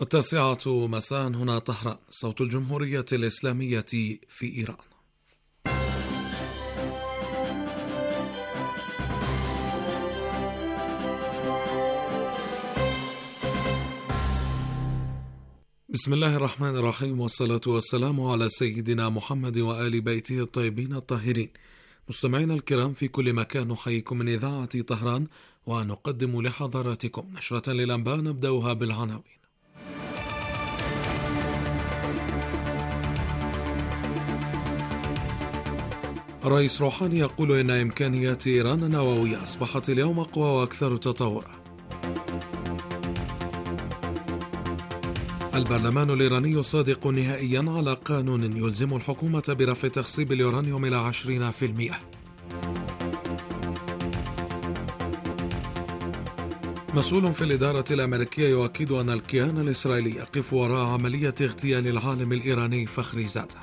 9 مساء هنا طهران، صوت الجمهورية الإسلامية في إيران. بسم الله الرحمن الرحيم، والصلاة والسلام على سيدنا محمد وآل بيته الطيبين الطاهرين. مستمعينا الكرام في كل مكان، نحييكم من إذاعة طهران ونقدم لحضراتكم نشرة للأنباء نبدأها بالعناوين. الرئيس روحاني يقول إن إمكانيات إيران النووية أصبحت اليوم أقوى وأكثر تطورا. البرلمان الإيراني يصادق نهائيا على قانون يلزم الحكومة برفع تخصيب اليورانيوم إلى 20%. مسؤول في الإدارة الأمريكية يؤكد أن الكيان الإسرائيلي يقف وراء عملية اغتيال العالم الإيراني فخري زادة.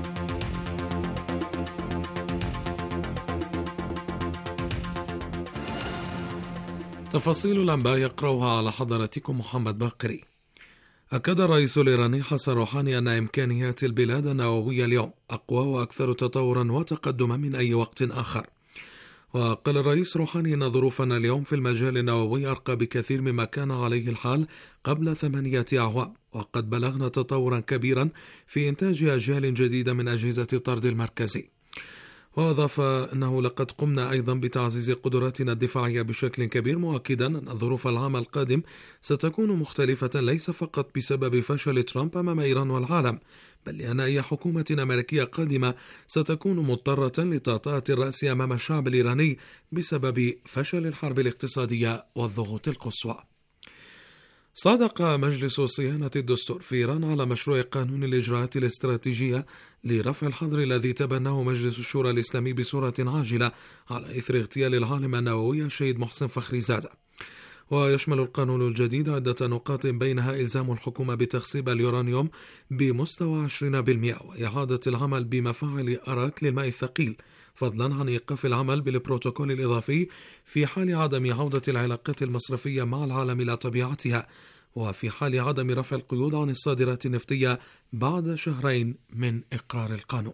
تفاصيل الأنباء يقرأها على حضراتكم محمد باقري. أكد الرئيس الإيراني حسن روحاني أن إمكانيات البلاد النووية اليوم أقوى وأكثر تطورا وتقدما من أي وقت آخر. وقال الرئيس روحاني أن ظروفنا اليوم في المجال النووي أرقى بكثير مما كان عليه الحال قبل 8 أعوام، وقد بلغنا تطورا كبيرا في إنتاج أجيال جديدة من أجهزة الطرد المركزي. وأضاف أنه لقد قمنا أيضا بتعزيز قدراتنا الدفاعية بشكل كبير، مؤكدا أن ظروف العام القادم ستكون مختلفة ليس فقط بسبب فشل ترامب أمام إيران والعالم، بل لأن أي حكومة أمريكية قادمة ستكون مضطرة لتعطية الرأس أمام الشعب الإيراني بسبب فشل الحرب الاقتصادية والضغوط القصوى. صادق مجلس صيانة الدستور في إيران على مشروع قانون الإجراءات الاستراتيجية لرفع الحظر الذي تبناه مجلس الشورى الإسلامي بصورة عاجلة على إثر اغتيال العالم النووي الشهيد محسن فخري زادة. ويشمل القانون الجديد عدة نقاط، بينها إلزام الحكومة بتخصيب اليورانيوم بمستوى 20% وإعادة العمل بمفاعل أراك للماء الثقيل، فضلا عن إيقاف العمل بالبروتوكول الإضافي في حال عدم عودة العلاقات المصرفية مع العالم إلى طبيعتها، وفي حال عدم رفع القيود عن الصادرات النفطية بعد 2 شهر من إقرار القانون.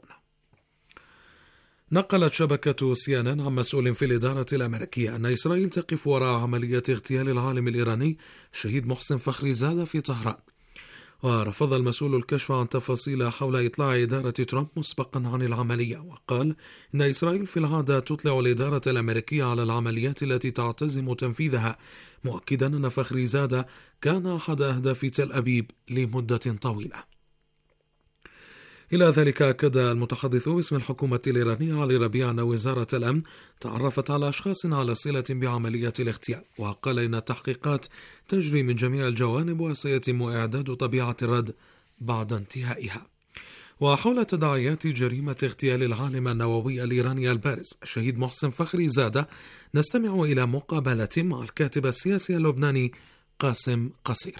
نقلت شبكة CNN عن مسؤول في الإدارة الأمريكية أن إسرائيل تقف وراء عملية اغتيال العالم الإيراني الشهيد محسن فخري زادة في طهران. ورفض المسؤول الكشف عن تفاصيل حول إطلاع إدارة ترامب مسبقا عن العملية، وقال إن إسرائيل في العادة تطلع الإدارة الأمريكية على العمليات التي تعتزم تنفيذها، مؤكدا أن فخري زادة كان أحد أهداف تل أبيب لمدة طويلة. إلى ذلك أكد المتحدث باسم الحكومة الإيرانية علي ربيع أن وزارة الأمن تعرفت على أشخاص على صلة بعملية الاغتيال، وقال إن التحقيقات تجري من جميع الجوانب وسيتم إعداد طبيعة الرد بعد انتهائها. وحول تداعيات جريمة اغتيال العالم النووي الإيراني البارز الشهيد محسن فخري زادة، نستمع إلى مقابلة مع الكاتب السياسي اللبناني قاسم قصير.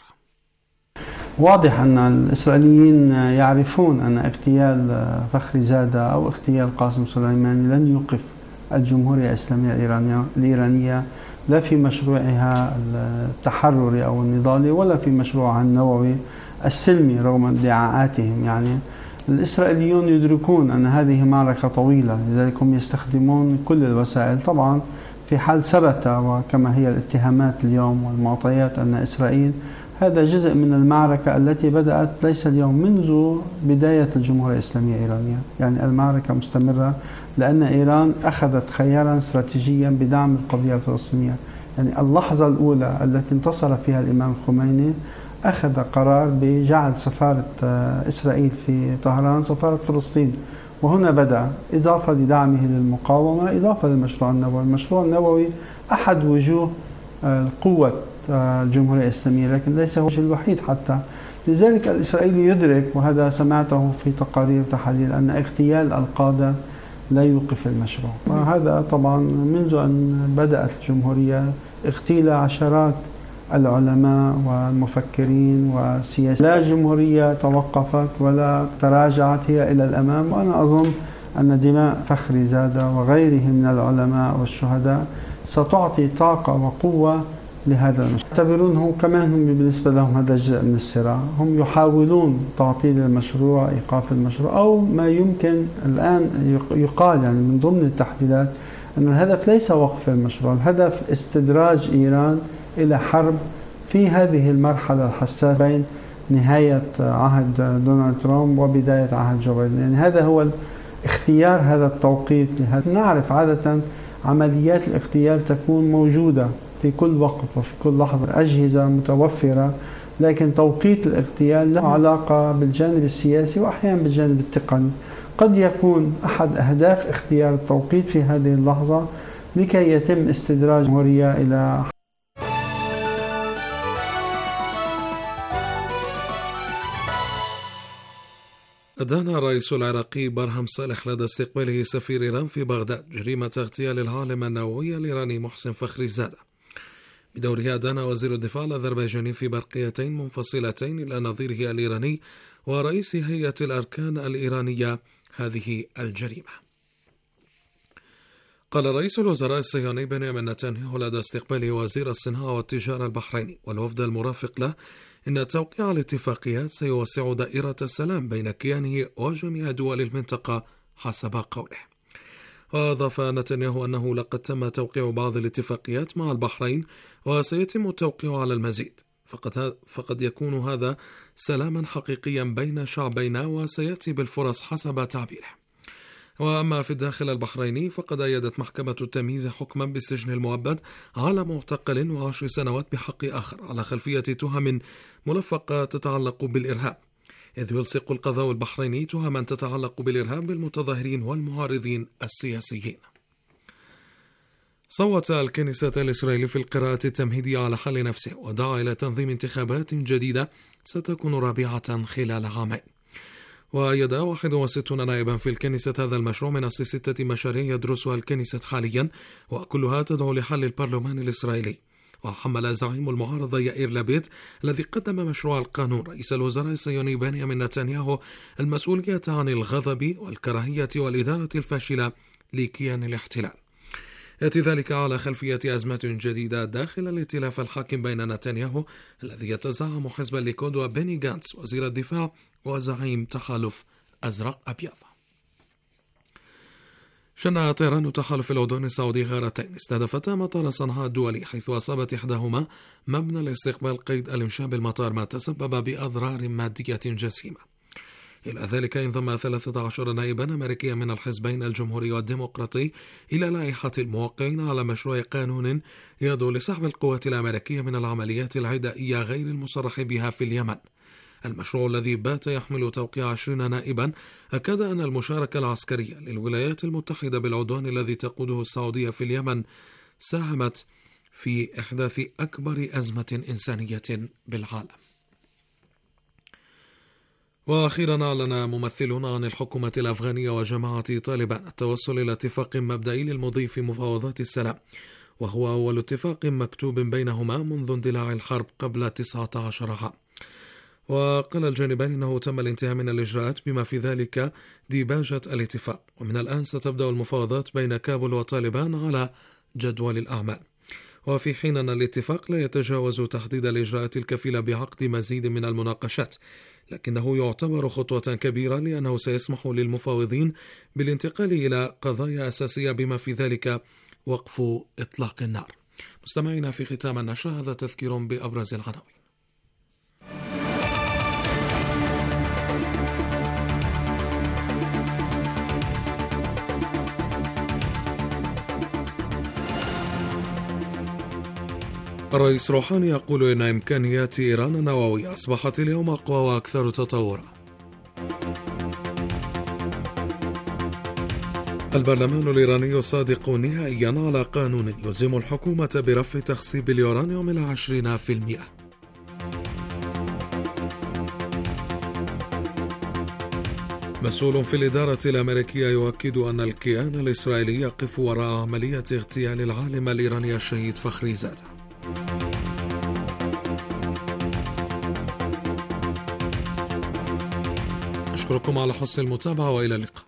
واضح أن الإسرائيليين يعرفون أن اغتيال فخري زادة أو اغتيال قاسم سليماني لن يوقف الجمهورية الإسلامية الإيرانية لا في مشروعها التحرري أو النضالي ولا في مشروعها النووي السلمي رغم ادعاءاتهم. يعني الإسرائيليون يدركون أن هذه معركة طويلة، لذلك هم يستخدمون كل الوسائل. طبعا في حال ثبت وكما هي الاتهامات اليوم والمعطيات أن إسرائيل هذا جزء من المعركة التي بدأت ليس اليوم، منذ بداية الجمهورية الإسلامية الإيرانية. يعني المعركة مستمرة لأن إيران أخذت خيارا استراتيجيا بدعم القضية الفلسطينية. يعني اللحظة الأولى التي انتصر فيها الإمام الخميني أخذ قرار بجعل سفارة إسرائيل في طهران سفارة فلسطين، وهنا بدأ إضافة لدعمه للمقاومة، إضافة للمشروع النووي. المشروع النووي أحد وجوه قوة الجمهورية الإسلامية، لكن ليس هو الوحيد حتى. لذلك الإسرائيلي يدرك، وهذا سمعته في تقارير تحاليل، أن اغتيال القادة لا يوقف المشروع. وهذا طبعا منذ أن بدأت الجمهورية اغتيل عشرات العلماء والمفكرين والسياسيين. لا جمهورية توقفت ولا تراجعت، هي إلى الأمام. وأنا أظن أن دماء فخري زادة وغيره من العلماء والشهداء ستعطي طاقة وقوة لهذا المشروع. يعتبرونه كمان هم بالنسبة لهم هذا جزء من الصراع، هم يحاولون تعطيل المشروع، إيقاف المشروع، أو ما يمكن الآن يقال يعني من ضمن التحديدات أن الهدف ليس وقف المشروع، الهدف استدراج إيران إلى حرب في هذه المرحلة الحساسة بين نهاية عهد دونالد ترامب وبداية عهد جو بايدن. يعني هذا هو اختيار هذا التوقيت. نعرف عادة عمليات الاغتيال تكون موجودة في كل وقت وفي كل لحظة، أجهزة متوفرة، لكن توقيت الاغتيال له علاقة بالجانب السياسي وأحيانا بالجانب التقني. قد يكون أحد أهداف اختيار التوقيت في هذه اللحظة لكي يتم استدراج الجمهورية إلى أدان الرئيس العراقي برهم صالح لدى استقباله سفير إيران في بغداد جريمة اغتيال العالم النووي الإيراني محسن فخريزادة. بدوره أدان وزير الدفاع الأذربيجاني في برقيتين منفصلتين إلى نظيره الإيراني ورئيس هيئة الأركان الإيرانية هذه الجريمة. قال رئيس الوزراء الصهيوني بنيامين نتنياهو لدى استقباله وزير الصناعة والتجارة البحريني والوفد المرافق له إن توقيع الاتفاقيات سيوسع دائرة السلام بين كيانه وجميع دول المنطقة حسب قوله. وأضاف نتنياهو أنه لقد تم توقيع بعض الاتفاقيات مع البحرين وسيتم التوقيع على المزيد، فقد يكون هذا سلاما حقيقيا بين شعبينا وسيأتي بالفرص حسب تعبيره. وأما في الداخل البحريني فقد أيدت محكمة التمييز حكما بالسجن المؤبد على معتقل و10 سنوات بحق آخر على خلفية تهم ملفقة تتعلق بالإرهاب، إذ يلصق القضاء البحريني تهما تتعلق بالإرهاب بالمتظاهرين والمعارضين السياسيين. صوت الكنيسة الإسرائيلية في القراءة التمهيدية على حل نفسه ودعا إلى تنظيم انتخابات جديدة ستكون رابعة خلال عامين. وأيد 61 نائبا في الكنيسة هذا المشروع من أصل 6 مشاريع يدرسها الكنيسة حاليا وكلها تدعو لحل البرلمان الإسرائيلي. وحمل زعيم المعارضة يائير لابيد الذي قدم مشروع القانون رئيس الوزراء الصهيوني بنيامين نتنياهو المسؤولية عن الغضب والكراهية والإدارة الفاشلة لكيان الاحتلال. يأتي ذلك على خلفية أزمة جديدة داخل الائتلاف الحاكم بين نتنياهو الذي يتزعم حزب الليكود وبيني غانتس وزير الدفاع وزعيم تحالف أزرق أبيض. شن طيران تحالف الأردن السعودي غارتين استهدفتا مطار صنعاء الدولي، حيث أصابت إحداهما مبنى الاستقبال قيد الإنشاء بالمطار، ما تسبب بأضرار مادية جسيمة. إلى ذلك انضم 13 نائبا أمريكيا من الحزبين الجمهوري والديمقراطي إلى لائحة الموقعين على مشروع قانون يدعو لسحب القوات الأمريكية من العمليات العدائية غير المصرح بها في اليمن. المشروع الذي بات يحمل توقيع 20 نائبا أكد أن المشاركة العسكرية للولايات المتحدة بالعدوان الذي تقوده السعودية في اليمن ساهمت في إحداث أكبر أزمة إنسانية بالعالم. وأخيرا أعلن ممثلون عن الحكومة الأفغانية وجماعة طالبان التوصل إلى اتفاق مبدئي للمضي في مفاوضات السلام، وهو أول اتفاق مكتوب بينهما منذ اندلاع الحرب قبل 19 عام. وقال الجانبان أنه تم الانتهاء من الإجراءات بما في ذلك ديباجة الاتفاق، ومن الآن ستبدأ المفاوضات بين كابول وطالبان على جدول الأعمال. وفي حين أن الاتفاق لا يتجاوز تحديد الإجراءات الكفيلة بعقد مزيد من المناقشات، لكنه يعتبر خطوة كبيرة لأنه سيسمح للمفاوضين بالانتقال إلى قضايا أساسية بما في ذلك وقف إطلاق النار. مستمعينا، في ختام النشرة هذا تذكير بأبرز العناوين. الرئيس روحاني يقول إن إمكانيات إيران النووية أصبحت اليوم أقوى وأكثر تطورا. البرلمان الإيراني صادق نهائيا على قانون يلزم الحكومة برفع تخصيب اليورانيوم إلى 20%. مسؤول في الإدارة الأمريكية يؤكد أن الكيان الإسرائيلي يقف وراء عملية اغتيال العالم الإيراني الشهيد فخريزادة. أشكركم على حسن المتابعة وإلى اللقاء.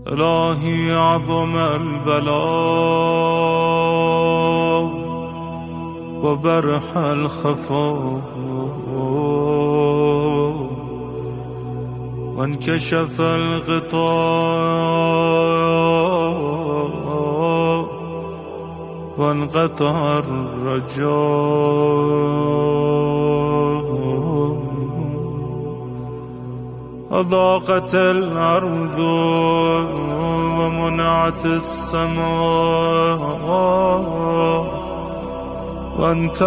إلهي عظم البلاء وبرح الخفاء وانكشف الغطاء وانقطع الرجاء أضاقت الأرض ومنعت السماء وأنت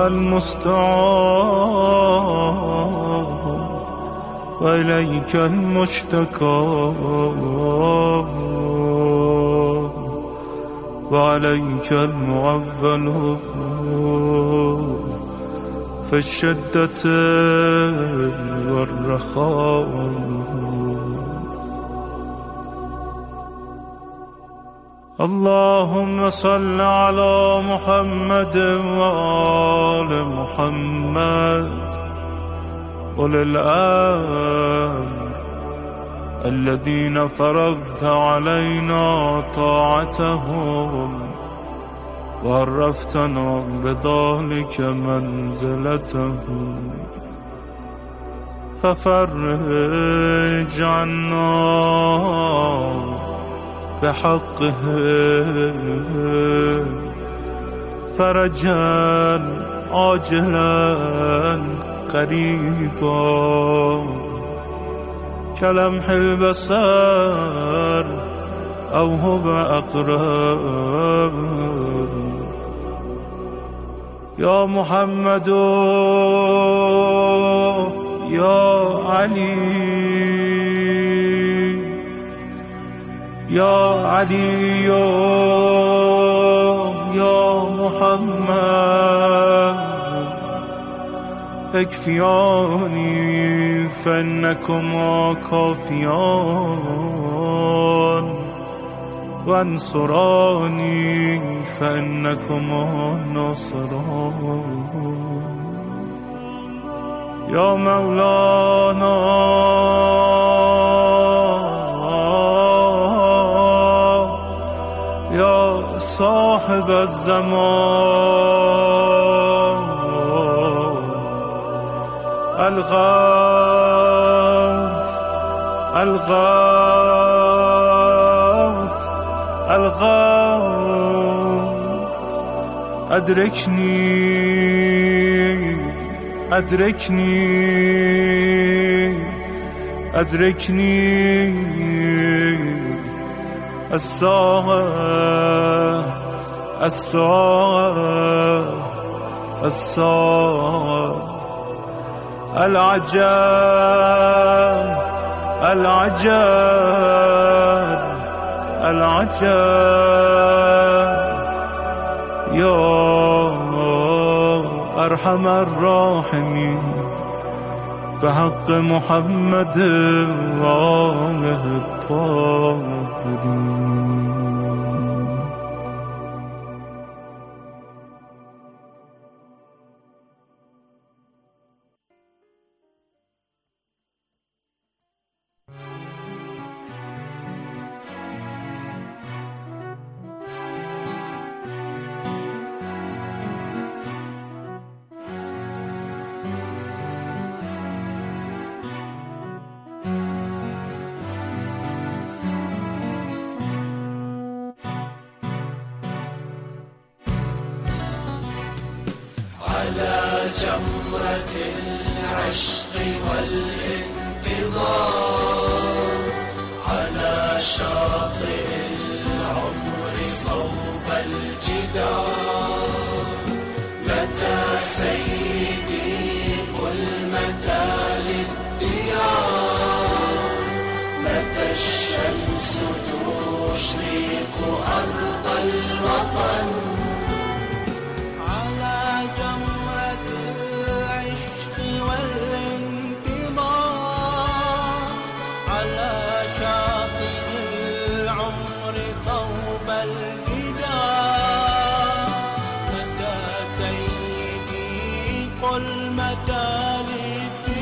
المستعان وإليك المشتكى وعليك المعول في الشدة والرخاء. اللهم صل على محمد وآل محمد أولي الأمر الذين فرضت علينا طاعتهم وعرفتنا بذلك منزلتهم، ففرج عنا بحقهم فرجا عاجلا قريبا كلمح البصر أو هو أقرب. يا محمد يا علي يا علي يا محمد اكفياني فإنكما كافيان وانصراني فإنكما ناصران. يا مولانا يا صاحب الزمان الغوث الغوث الغوث أدركني أدركني أدركني الساعة الساعة الساعة العجاب العجاب العجاب. يا أرحم الراحمين بحق محمد وآله الطاهرين. على جمرة العشق والانتظار على شاطئ العمر صوب الجدار. متى سيدي قل متى للديار، متى الشمس تشرق أرض الوطن.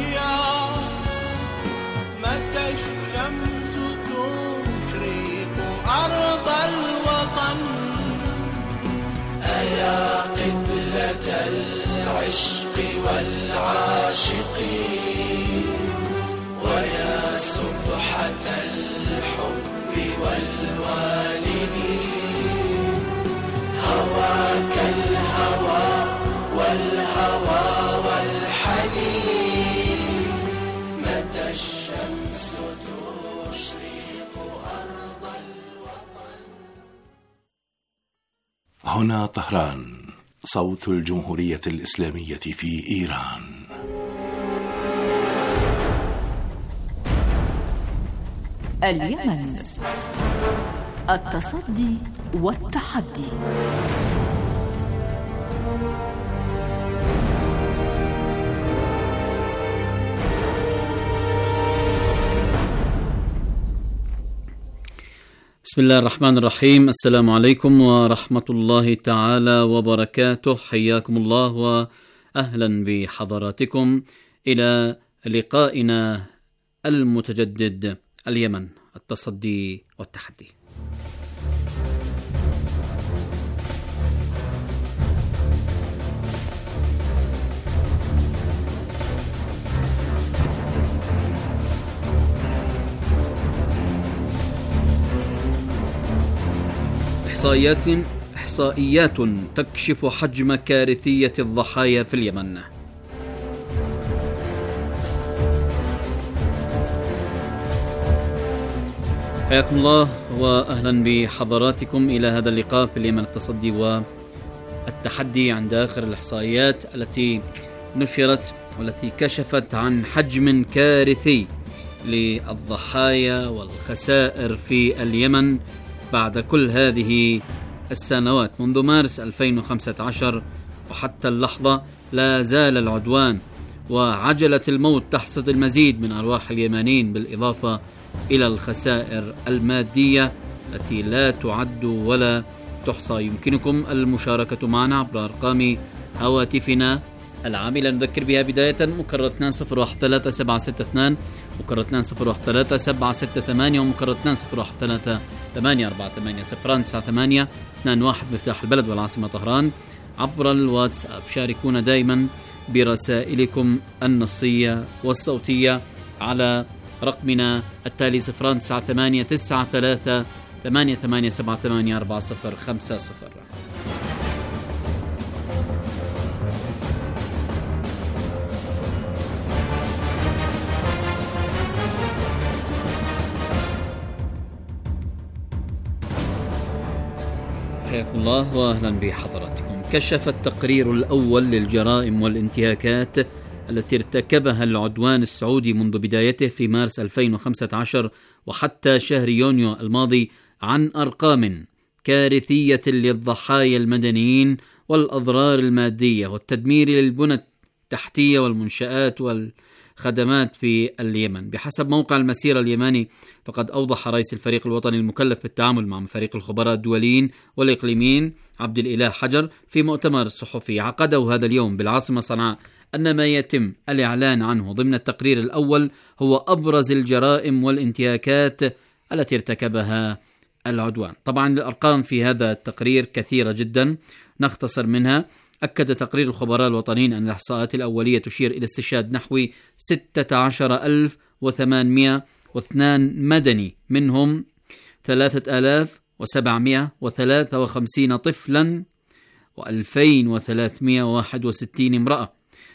متى الشمس تشرق والعاشقين ويا سبحة الحب والوالدين هواك الهوى والهوى والحنين متى الشمس تشرق أرض الوطن. هنا طهران، صوت الجمهورية الإسلامية في إيران. اليمن، التصدي والتحدي. بسم الله الرحمن الرحيم. السلام عليكم ورحمة الله تعالى وبركاته. حياكم الله وأهلا بحضراتكم إلى لقائنا المتجدد، اليمن، التصدي والتحدي. إحصائيات تكشف حجم كارثية الضحايا في اليمن. حياكم الله وأهلا بحضراتكم إلى هذا اللقاء في اليمن، التصدي والتحدي. عند آخر الإحصائيات التي نشرت والتي كشفت عن حجم كارثي للضحايا والخسائر في اليمن بعد كل هذه السنوات منذ مارس 2015 وحتى اللحظة، لا زال العدوان وعجلة الموت تحصد المزيد من أرواح اليمنيين، بالإضافة إلى الخسائر المادية التي لا تعد ولا تحصى. يمكنكم المشاركة معنا عبر أرقام هواتفنا العاملة، نذكر بها بداية مكرر 2013-762 مكرر 2013-768 ومكرر 2013-848 مفتاح البلد والعاصمة طهران. عبر الواتساب شاركونا دائما برسائلكم النصية والصوتية على رقمنا التالي 0989388784050. حياكم الله واهلا بحضراتكم. كشف التقرير الأول للجرائم والانتهاكات التي ارتكبها العدوان السعودي منذ بدايته في مارس 2015 وحتى شهر يونيو الماضي عن أرقام كارثية للضحايا المدنيين والأضرار المادية والتدمير للبنى التحتية والمنشآت والخدمات في اليمن. بحسب موقع المسيرة اليماني، فقد أوضح رئيس الفريق الوطني المكلف بالتعامل مع فريق الخبراء الدوليين والإقليميين عبد الإله حجر في مؤتمر صحفي عقده هذا اليوم بالعاصمة صنعاء أن ما يتم الإعلان عنه ضمن التقرير الأول هو أبرز الجرائم والانتهاكات التي ارتكبها العدوان. طبعا الأرقام في هذا التقرير كثيرة جدا، نختصر منها. أكد تقرير الخبراء الوطنيين أن الإحصاءات الأولية تشير إلى استشهاد نحو 16,802 مدني، منهم 3,753 طفلا و2,361 امرأة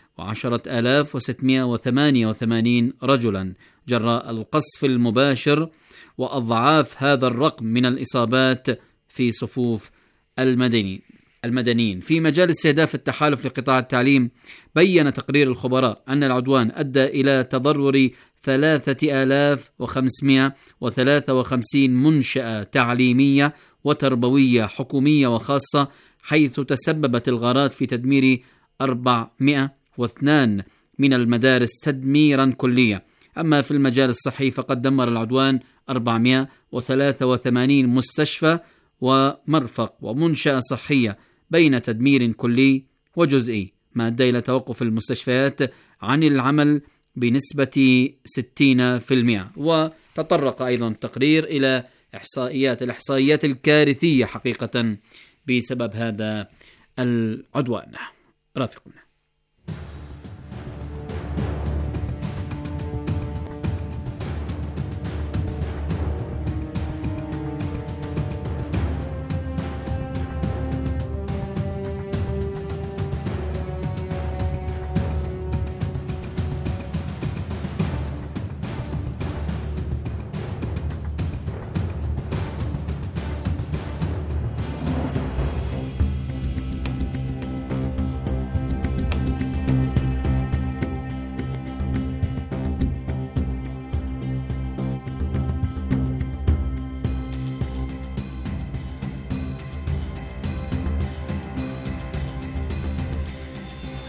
و10,688 رجلا جراء القصف المباشر، وأضعاف هذا الرقم من الإصابات في صفوف المدنيين. في مجال استهداف التحالف لقطاع التعليم، بيّن تقرير الخبراء أن العدوان أدى إلى تضرر 3,553 منشأة تعليمية وتربوية حكومية وخاصة، حيث تسببت الغارات في تدمير 402 من المدارس تدميرا كليا. أما في المجال الصحي فقد دمر العدوان 483 مستشفى ومرفق ومنشأة صحية بين تدمير كلي وجزئي، ما أدى إلى توقف المستشفيات عن العمل بنسبة 60%. وتطرق أيضا التقرير إلى الإحصائيات الكارثية حقيقة بسبب هذا العدوان. رافقنا.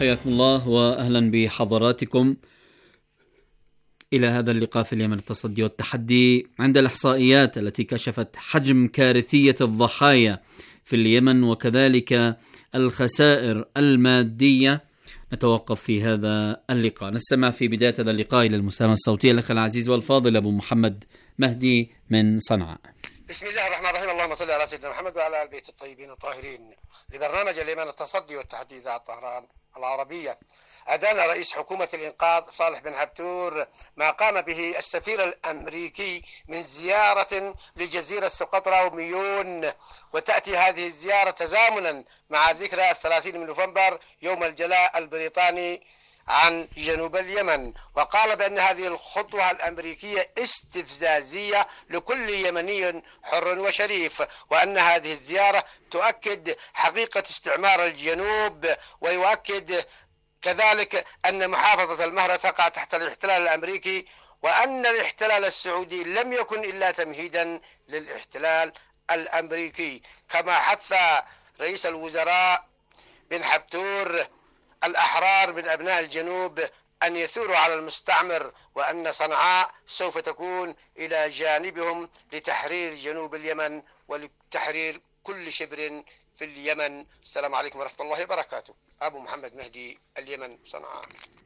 حياكم الله وأهلا بحضراتكم إلى هذا اللقاء في اليمن التصدي والتحدي. عند الإحصائيات التي كشفت حجم كارثية الضحايا في اليمن وكذلك الخسائر المادية، نتوقف في هذا اللقاء. نستمع في بداية هذا اللقاء إلى المساهمة الصوتية الأخ العزيز والفاضل أبو محمد مهدي من صنعاء. بسم الله الرحمن الرحيم. اللهم صل على سيدنا محمد وعلى آل البيت الطيبين الطاهرين. لبرنامج اليمن التصدي والتحدي إذاعة طهران العربية. أدان رئيس حكومة الإنقاذ صالح بن عبتور ما قام به السفير الأمريكي من زيارة لجزيرة سقطرى وميون، وتأتي هذه الزيارة تزامنا مع ذكرى 30 من نوفمبر يوم الجلاء البريطاني عن جنوب اليمن. وقال بأن هذه الخطوة الأمريكية استفزازية لكل يمني حر وشريف، وأن هذه الزيارة تؤكد حقيقة استعمار الجنوب، ويؤكد كذلك أن محافظة المهرة تقع تحت الاحتلال الأمريكي، وأن الاحتلال السعودي لم يكن إلا تمهيدا للاحتلال الأمريكي. كما حث رئيس الوزراء بن عبتور الأحرار من أبناء الجنوب أن يثوروا على المستعمر، وأن صنعاء سوف تكون إلى جانبهم لتحرير جنوب اليمن ولتحرير كل شبر في اليمن. السلام عليكم ورحمة الله وبركاته. أبو محمد مهدي، اليمن، صنعاء.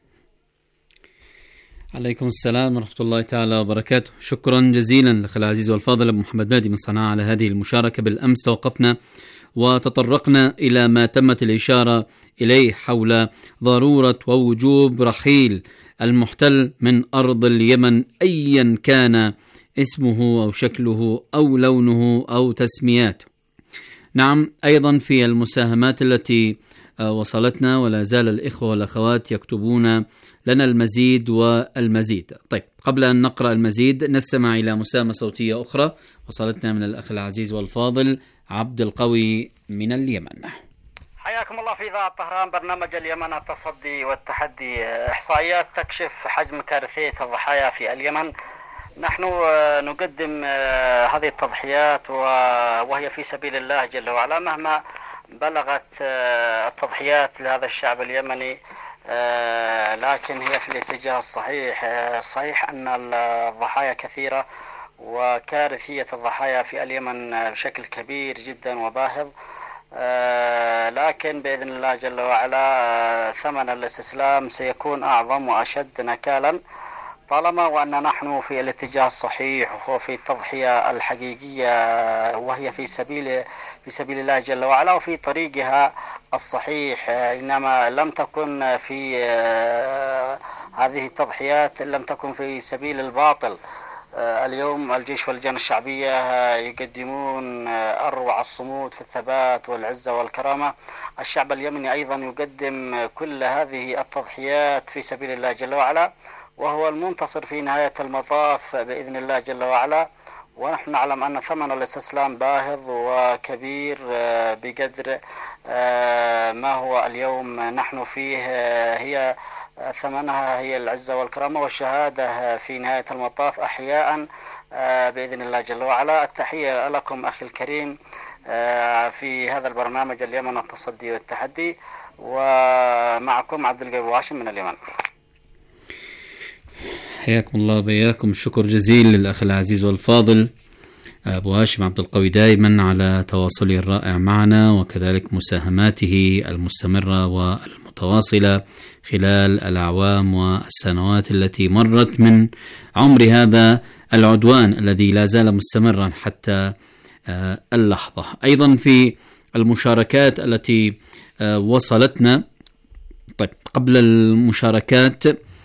عليكم السلام ورحمة الله تعالى وبركاته. شكرا جزيلا لأخي العزيز والفاضل أبو محمد مهدي من صنعاء على هذه المشاركة. بالأمس توقفنا وتطرقنا إلى ما تمت الإشارة إليه حول ضرورة ووجوب رحيل المحتل من أرض اليمن أيا كان اسمه أو شكله أو لونه أو تسمياته. نعم، أيضا في المساهمات التي وصلتنا ولا زال الإخوة والأخوات يكتبون لنا المزيد والمزيد. طيب، قبل أن نقرأ المزيد نستمع إلى مساهمة صوتية أخرى وصلتنا من الأخ العزيز والفاضل عبد القوي من اليمن. حياكم الله في إذاعة طهران، برنامج اليمن التصدي والتحدي. إحصائيات تكشف حجم كارثية الضحايا في اليمن. نحن نقدم هذه التضحيات وهي في سبيل الله جل وعلا، مهما بلغت التضحيات لهذا الشعب اليمني، لكن هي في الاتجاه الصحيح. صحيح أن الضحايا كثيرة وكارثية الضحايا في اليمن بشكل كبير جدا وباهظ، لكن بإذن الله جل وعلا ثمن الاستسلام سيكون أعظم وأشد نكالا، طالما وأن نحن في الاتجاه الصحيح وفي التضحية الحقيقية، وهي في سبيل الله جل وعلا وفي طريقها الصحيح. إنما لم تكن في هذه التضحيات لم تكن في سبيل الباطل. اليوم الجيش واللجان الشعبية يقدمون أروع الصمود في الثبات والعزة والكرامة. الشعب اليمني أيضا يقدم كل هذه التضحيات في سبيل الله جل وعلا، وهو المنتصر في نهاية المطاف بإذن الله جل وعلا. ونحن نعلم أن ثمن الاستسلام باهظ وكبير بقدر ما هو اليوم نحن فيه. هي ثمنها هي العزة والكرامة والشهادة في نهاية المطاف أحياء بإذن الله جل وعلا. التحية لكم أخي الكريم في هذا البرنامج اليمن التصدي والتحدي، ومعكم عبد القوي واشم من اليمن. حياكم الله وبياكم. شكر جزيل للأخ العزيز والفاضل أبو هاشم عبد القوي دائما على تواصله الرائع معنا، وكذلك مساهماته المستمرة والمتواصلة خلال الأعوام والسنوات التي مرت من عمر هذا العدوان الذي لا زال مستمرا حتى اللحظة. أيضا في المشاركات التي وصلتنا، طيب قبل المشاركات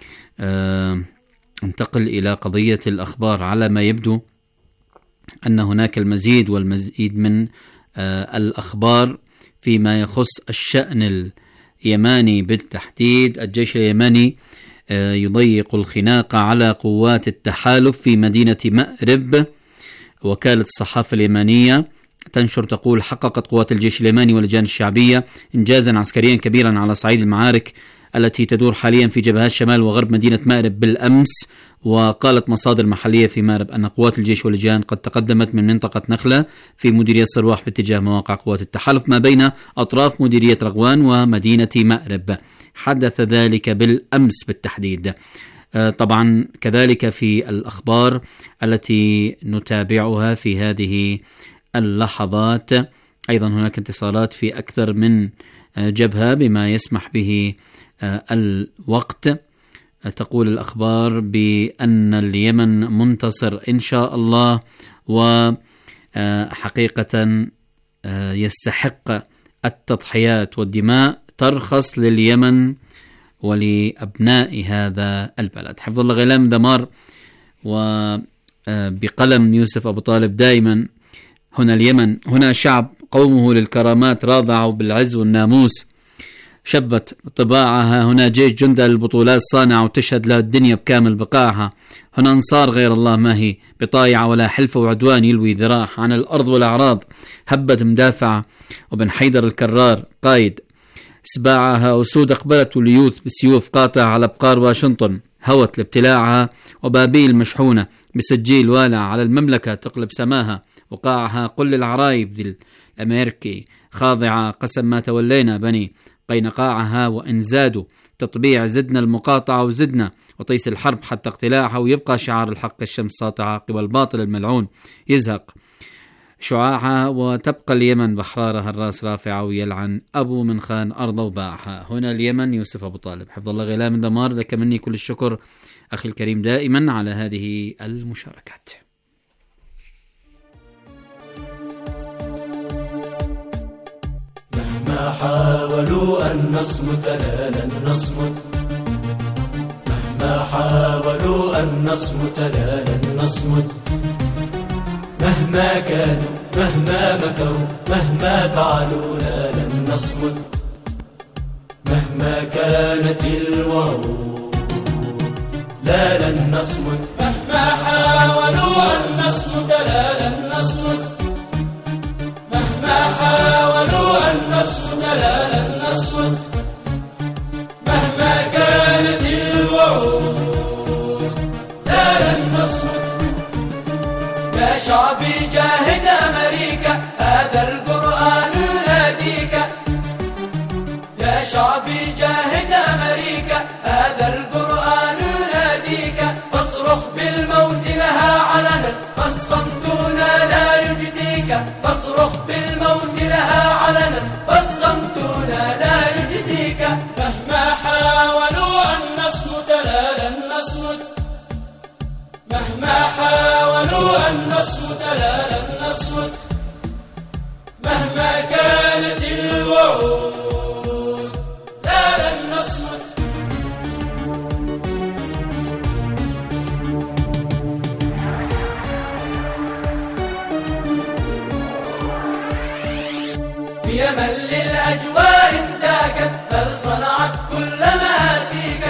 انتقل إلى قضية الأخبار. على ما يبدو أن هناك المزيد والمزيد من الأخبار فيما يخص الشأن اليماني بالتحديد. الجيش اليماني يضيق الخناق على قوات التحالف في مدينة مأرب. وكالة الصحافة اليمانية تنشر تقول: حققت قوات الجيش اليماني واللجان الشعبية إنجازا عسكريا كبيرا على صعيد المعارك التي تدور حاليا في جبهات شمال وغرب مدينة مأرب بالأمس. وقالت مصادر محلية في مأرب أن قوات الجيش واللجان قد تقدمت من منطقة نخلة في مديرية صرواح باتجاه مواقع قوات التحالف ما بين أطراف مديرية رغوان ومدينة مأرب. حدث ذلك بالأمس بالتحديد. طبعا كذلك في الأخبار التي نتابعها في هذه اللحظات أيضا هناك انتصارات في أكثر من جبهة بما يسمح به الوقت. تقول الأخبار بأن اليمن منتصر إن شاء الله، وحقيقة يستحق التضحيات والدماء ترخص لليمن ولأبناء هذا البلد. حفظ الله غلام دمار. وبقلم يوسف أبو طالب دائما هنا اليمن، هنا شعب قومه للكرامات راضعوا بالعز والناموس، شبت طباعها، هنا جيش جندة للبطولات صانع وتشهد له الدنيا بكامل بقاعها، هنا أنصار غير الله ما هي بطايعة ولا حلف وعدوان يلوي ذراع عن الأرض والأعراض، هبت مدافعة وبن حيدر الكرار قايد سباعها، أسود أقبلت وليوث بسيوف قاطع على بقار واشنطن، هوت لابتلاعها وبابيل مشحونة بسجيل والع على المملكة تقلب سماها، وقاعها قل العرايب الأمريكي خاضعة قسم ما تولينا بني قينقاعها، وإن زادوا تطبيع زدنا المقاطعة وزدنا وطيس الحرب حتى اقتلاعها، ويبقى شعار الحق الشمس ساطعة قبل الباطل الملعون يزهق شعاعها، وتبقى اليمن بحرارها الراس رافعة ويلعن أبو من خان أرض وباعها. هنا اليمن يوسف أبو طالب. حفظ الله غلام دمار. لك مني كل الشكر أخي الكريم دائما على هذه المشاركات. مهما حاولوا أن نصمت لا لن نصمت، مهما حاولوا أن نصمت لا لن نصمت، مهما كانوا مهما مكروا مهما فعلوا لا لن نصمت، مهما كانت الوعود لا لن نصمت، مهما حاولوا أن نصمت لا لن نصمت، مهما حاولوا أن نصمت لا لن نصمت، مهما كانت الوعود لا لن نصمت. يا شعبي جاهد أمريكا هذا القرآن يناديك، يا شعبي جاهد أمريكا هذا القرآن يناديك، فاصرخ بالموت لها علنا فالصمتنا لا يجديك، فاصرخ بالموت لها علنا فالصمتنا لا يجديك. مهما حاولوا أن نصمت لا لن نصمت، مهما حاولوا أن نصمت لا لن نصمت، مهما كانت الوعود لا لن نصمت. بيمن للأجواء انتاكت بل صنعت كل مآسيك،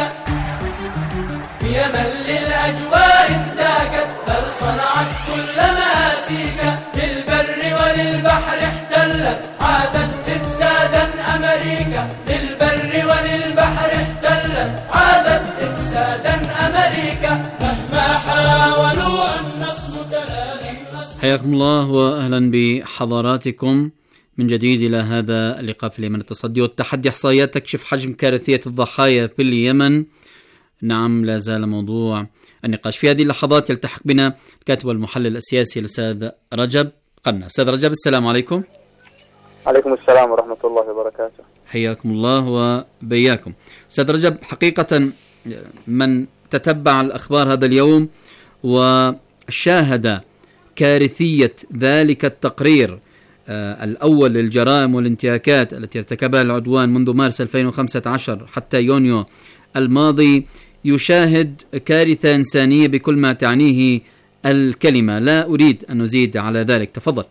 بيمن للأجواء انتاكت بل صنعت كل مآسيك، للبر وللبحر احتلت عادت إفسادا أمريكا، للبر وللبحر احتلت عادت إفسادا أمريكا، مهما حاولوا أن نصمت لا لن نصمت. حياكم الله وأهلا بحضراتكم من جديد إلى هذا اللقاء في اليمن التصدي والتحدي. إحصائيات تكشف حجم كارثية الضحايا في اليمن. نعم لا زال موضوع النقاش. في هذه اللحظات يلتحق بنا الكاتب والمحلل السياسي الأستاذ رجب قنا. أستاذ رجب السلام عليكم. عليكم السلام ورحمة الله وبركاته. حياكم الله وبياكم. أستاذ رجب، حقيقة من تتبع الأخبار هذا اليوم وشاهد كارثية ذلك التقرير الأول للجرائم والانتهاكات التي ارتكبها العدوان منذ مارس 2015 حتى يونيو الماضي، يشاهد كارثة إنسانية بكل ما تعنيه الكلمة. لا أريد أن نزيد على ذلك، تفضل.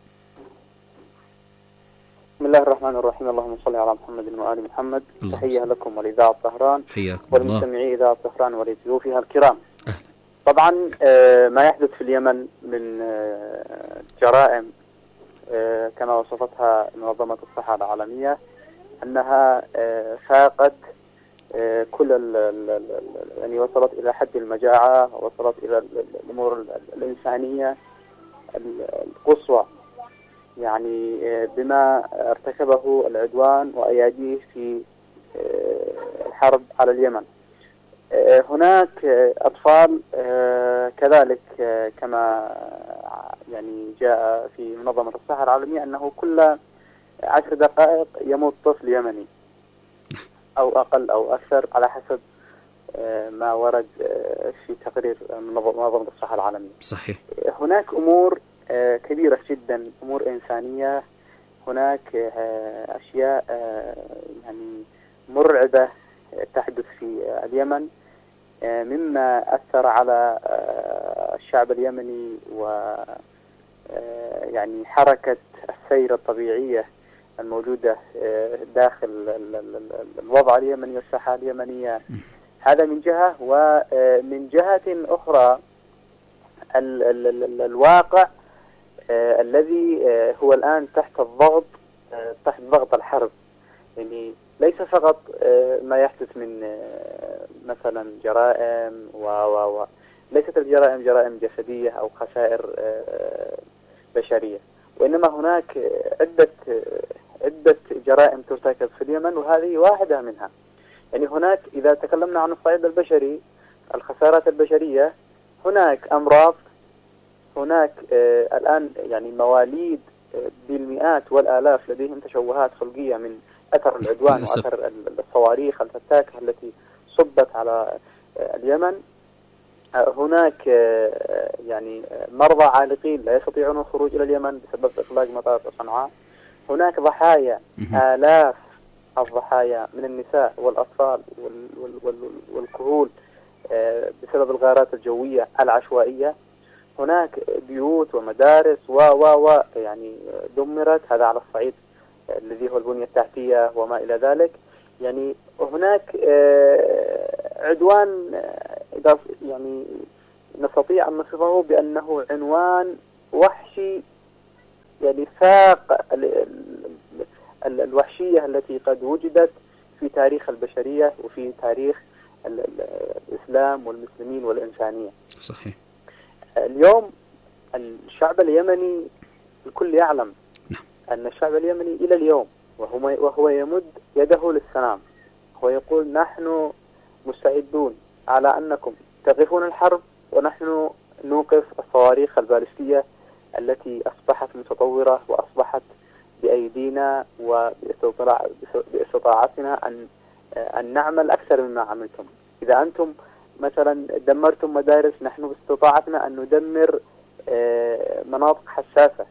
بسم الله الرحمن الرحيم، اللهم صل على محمد وآل محمد. تحية لكم ولإذاعة طهران ولمستمعي إذاعة طهران ولضيوفها الكرام. طبعا ما يحدث في اليمن من جرائم كما وصفتها منظمة الصحة العالمية أنها فاقت كل يعني وصلت إلى حد المجاعة، وصلت إلى الأمور الإنسانية القصوى، يعني بما ارتكبه العدوان وأياديه في الحرب على اليمن. هناك أطفال كذلك كما يعني جاء في منظمة الصحة العالمية أنه كل 10 دقائق يموت طفل يمني أو أقل أو أكثر على حسب ما ورد في تقرير منظمة الصحة العالمية. صحيح. هناك أمور كبيرة جدا، أمور إنسانية، هناك أشياء يعني مرعبة تحدث في اليمن، مما أثر على الشعب اليمني و يعني حركة السير الطبيعية الموجودة داخل الوضع اليمني والساحة اليمنية. هذا من جهة، ومن جهة أخرى الواقع الذي هو الآن تحت ضغط الحرب، يعني ليس فقط ما يحدث من مثلا جرائم ليست الجرائم جرائم جسدية أو خسائر بشرية، وإنما هناك عدة جرائم ترتكب في اليمن، وهذه واحدة منها. يعني هناك إذا تكلمنا عن الصعيد البشري، الخسارات البشرية، هناك أمراض، هناك الآن يعني مواليد بالمئات والآلاف لديهم تشوهات خلقية من أثر العدوان وأثر الصواريخ الفتاكة التي صبت على اليمن. هناك يعني مرضى عالقين لا يستطيعون الخروج إلى اليمن بسبب إغلاق مطار صنعاء. هناك ضحايا، آلاف الضحايا من النساء والأطفال والكهول بسبب الغارات الجوية العشوائية. هناك بيوت ومدارس يعني دمرت، هذا على الصعيد الذي هو البنية التحتية وما إلى ذلك. يعني هناك عدوان يعني نستطيع أن نصفه بأنه عنوان وحشي، يعني فاق الوحشية التي قد وجدت في تاريخ البشرية وفي تاريخ الإسلام والمسلمين والإنسانية. صحيح. اليوم الشعب اليمني الكل يعلم أن الشعب اليمني إلى اليوم وهو يمد يده للسلام، هو يقول نحن مستعدون على أنكم تقفون الحرب، ونحن نوقف الصواريخ البالستية التي أصبحت متطورة وأصبحت بأيدينا وباستطاعتنا أن نعمل أكثر مما عملتم. إذا أنتم مثلا دمرتم مدارس، نحن باستطاعتنا أن ندمر مناطق حساسة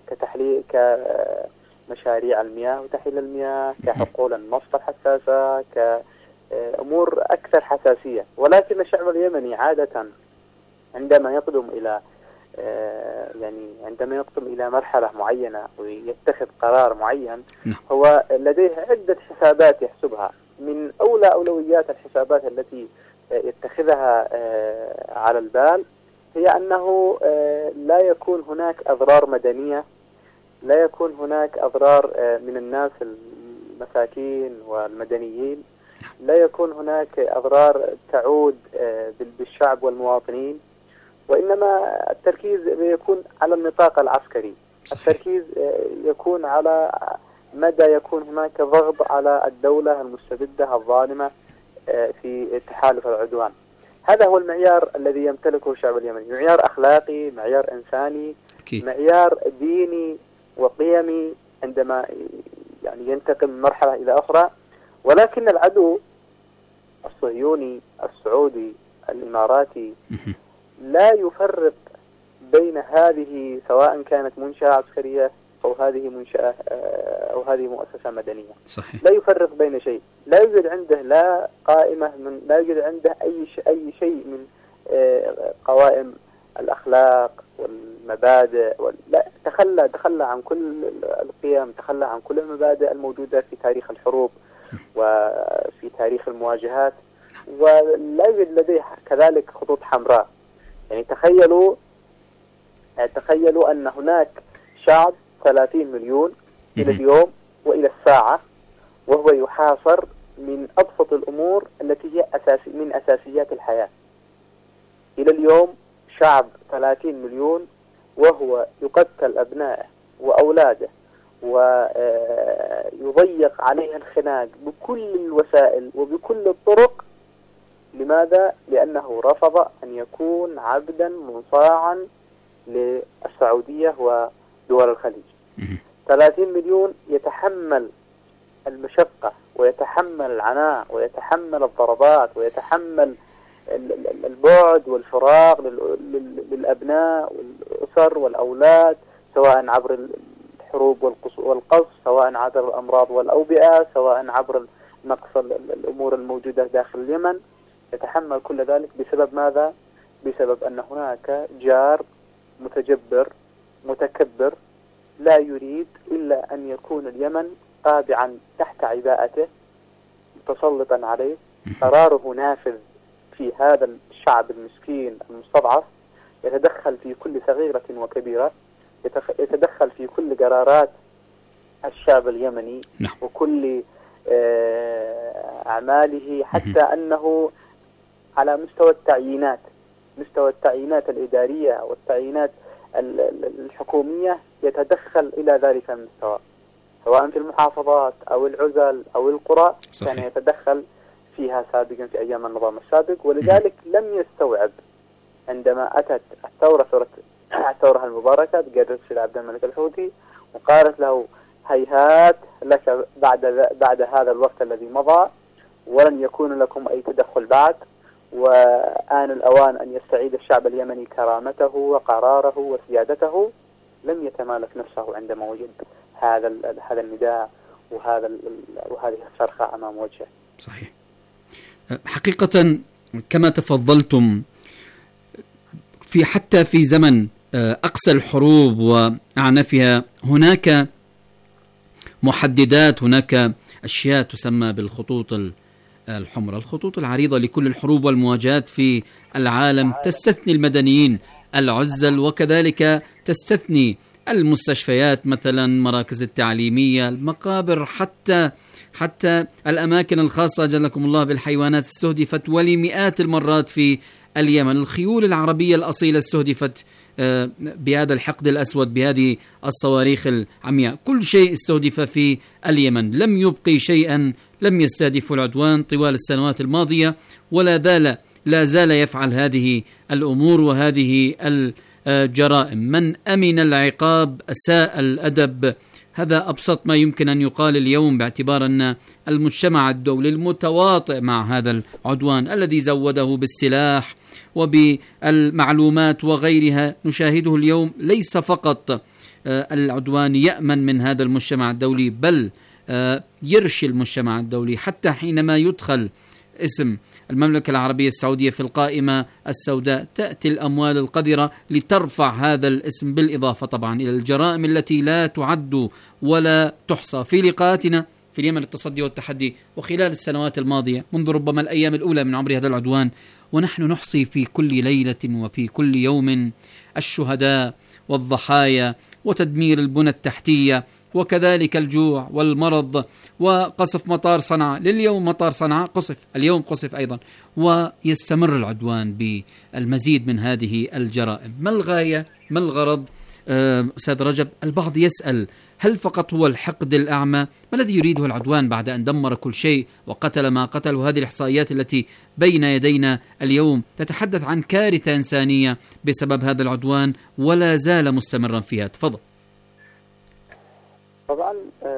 كمشاريع المياه وتحليل المياه، كحقول النفط الحساسة، كأمور أكثر حساسية. ولكن الشعب اليمني عادة عندما يقدم إلى مرحلة معينة ويتخذ قرار معين، هو لديه عدة حسابات يحسبها. من أولى أولويات الحسابات التي يتخذها على البال هي أنه لا يكون هناك أضرار مدنية، لا يكون هناك أضرار من الناس المساكين والمدنيين، لا يكون هناك أضرار تعود بالشعب والمواطنين، وإنما التركيز يكون على النطاق العسكري. التركيز يكون على مدى يكون هناك ضغط على الدولة المستبدة الظالمة في تحالف العدوان. هذا هو المعيار الذي يمتلكه الشعب اليمني، معيار أخلاقي، معيار إنساني، معيار ديني وقيمي عندما يعني ينتقل من مرحلة إلى أخرى. ولكن العدو الصهيوني السعودي الإماراتي لا يفرق بين هذه، سواء كانت منشأة عسكرية أو هذه منشأة أو هذه مؤسسة مدنية. صحيح. لا يفرق بين شيء، لا يوجد عنده لا قائمة لا يوجد عنده أي شيء من قوائم الأخلاق والمبادئ لا، تخلى عن كل القيم، تخلى عن كل المبادئ الموجودة في تاريخ الحروب وفي تاريخ المواجهات، ولا يوجد لديه كذلك خطوط حمراء. يعني تخيلوا أن هناك شعب 30 مليون إلى اليوم وإلى الساعة وهو يحاصر من أبسط الأمور التي هي من أساسيات الحياة. إلى اليوم شعب 30 مليون وهو يقتل أبنائه وأولاده ويضيق عليه الخناق بكل الوسائل وبكل الطرق. لماذا؟ لأنه رفض أن يكون عبدا منصاعا للسعودية ودول الخليج. 30 مليون يتحمل المشقة ويتحمل العناء ويتحمل الضربات ويتحمل البعد والفراق للأبناء والأسر والأولاد، سواء عبر الحروب والقصف، سواء عبر الأمراض والأوبئة، سواء عبر نقص الأمور الموجودة داخل اليمن. يتحمل كل ذلك بسبب ماذا؟ بسبب أن هناك جار متجبر متكبر لا يريد إلا أن يكون اليمن تابعا تحت عباءته متسلطا عليه. قراره نافذ في هذا الشعب المسكين المستضعف، يتدخل في كل صغيرة وكبيرة، يتدخل في كل قرارات الشعب اليمني وكل أعماله، حتى أنه على مستوى التعيينات الإدارية والتعيينات الحكومية يتدخل إلى ذلك المستوى، سواء في المحافظات أو العزل أو القرى. صحيح. كان يتدخل فيها سابقا في أيام النظام السابق، ولذلك لم يستوعب عندما أتت الثورة المباركة بقيادة السيد عبد الملك الحوثي وقالت له هيهات لك بعد هذا الوقت الذي مضى، ولن يكون لكم أي تدخل بعد، وآن الأوان أن يستعيد الشعب اليمني كرامته وقراره وسيادته. لم يتمالك نفسه عندما وجد هذا النداء وهذه الصرخة أمام وجهه. صحيح. حقيقة كما تفضلتم، حتى في زمن أقصى الحروب وأعنفها هناك محددات، هناك أشياء تسمى بالخطوط الحمراء، الخطوط العريضة لكل الحروب والمواجهات في العالم، تستثني المدنيين، العزل، وكذلك تستثني المستشفيات مثلا، مراكز التعليمية، المقابر، حتى الأماكن الخاصة جلكم الله بالحيوانات استهدفت ولمئات المرات في اليمن. الخيول العربية الأصيلة استهدفت بهذا الحقد الأسود، بهذه الصواريخ العمياء. كل شيء استهدف في اليمن، لم يبقي شيئا لم يستهدفه العدوان طوال السنوات الماضية، لا زال يفعل هذه الأمور وهذه الجرائم. من أمن العقاب أساء الأدب. هذا أبسط ما يمكن أن يقال اليوم، باعتبار أن المجتمع الدولي المتواطئ مع هذا العدوان الذي زوده بالسلاح وبالمعلومات وغيرها نشاهده اليوم، ليس فقط العدوان يأمن من هذا المجتمع الدولي، بل يرشي المجتمع الدولي. حتى حينما يدخل اسم المملكة العربية السعودية في القائمة السوداء تأتي الأموال القذرة لترفع هذا الاسم، بالإضافة طبعا إلى الجرائم التي لا تعد ولا تحصى. في لقاءاتنا في اليمن التصدي والتحدي وخلال السنوات الماضية منذ ربما الأيام الأولى من عمر هذا العدوان، ونحن نحصي في كل ليلة وفي كل يوم الشهداء والضحايا وتدمير البنى التحتية، وكذلك الجوع والمرض وقصف مطار صنعاء. لليوم مطار صنعاء قصف، اليوم قصف أيضا، ويستمر العدوان بالمزيد من هذه الجرائم. ما الغاية؟ ما الغرض؟ أستاذ رجب، البعض يسأل هل فقط هو الحقد الأعمى؟ ما الذي يريده العدوان بعد أن دمر كل شيء وقتل ما قتل؟ وهذه الإحصائيات التي بين يدينا اليوم تتحدث عن كارثة إنسانية بسبب هذا العدوان ولا زال مستمرا فيها. تفضل. طبعا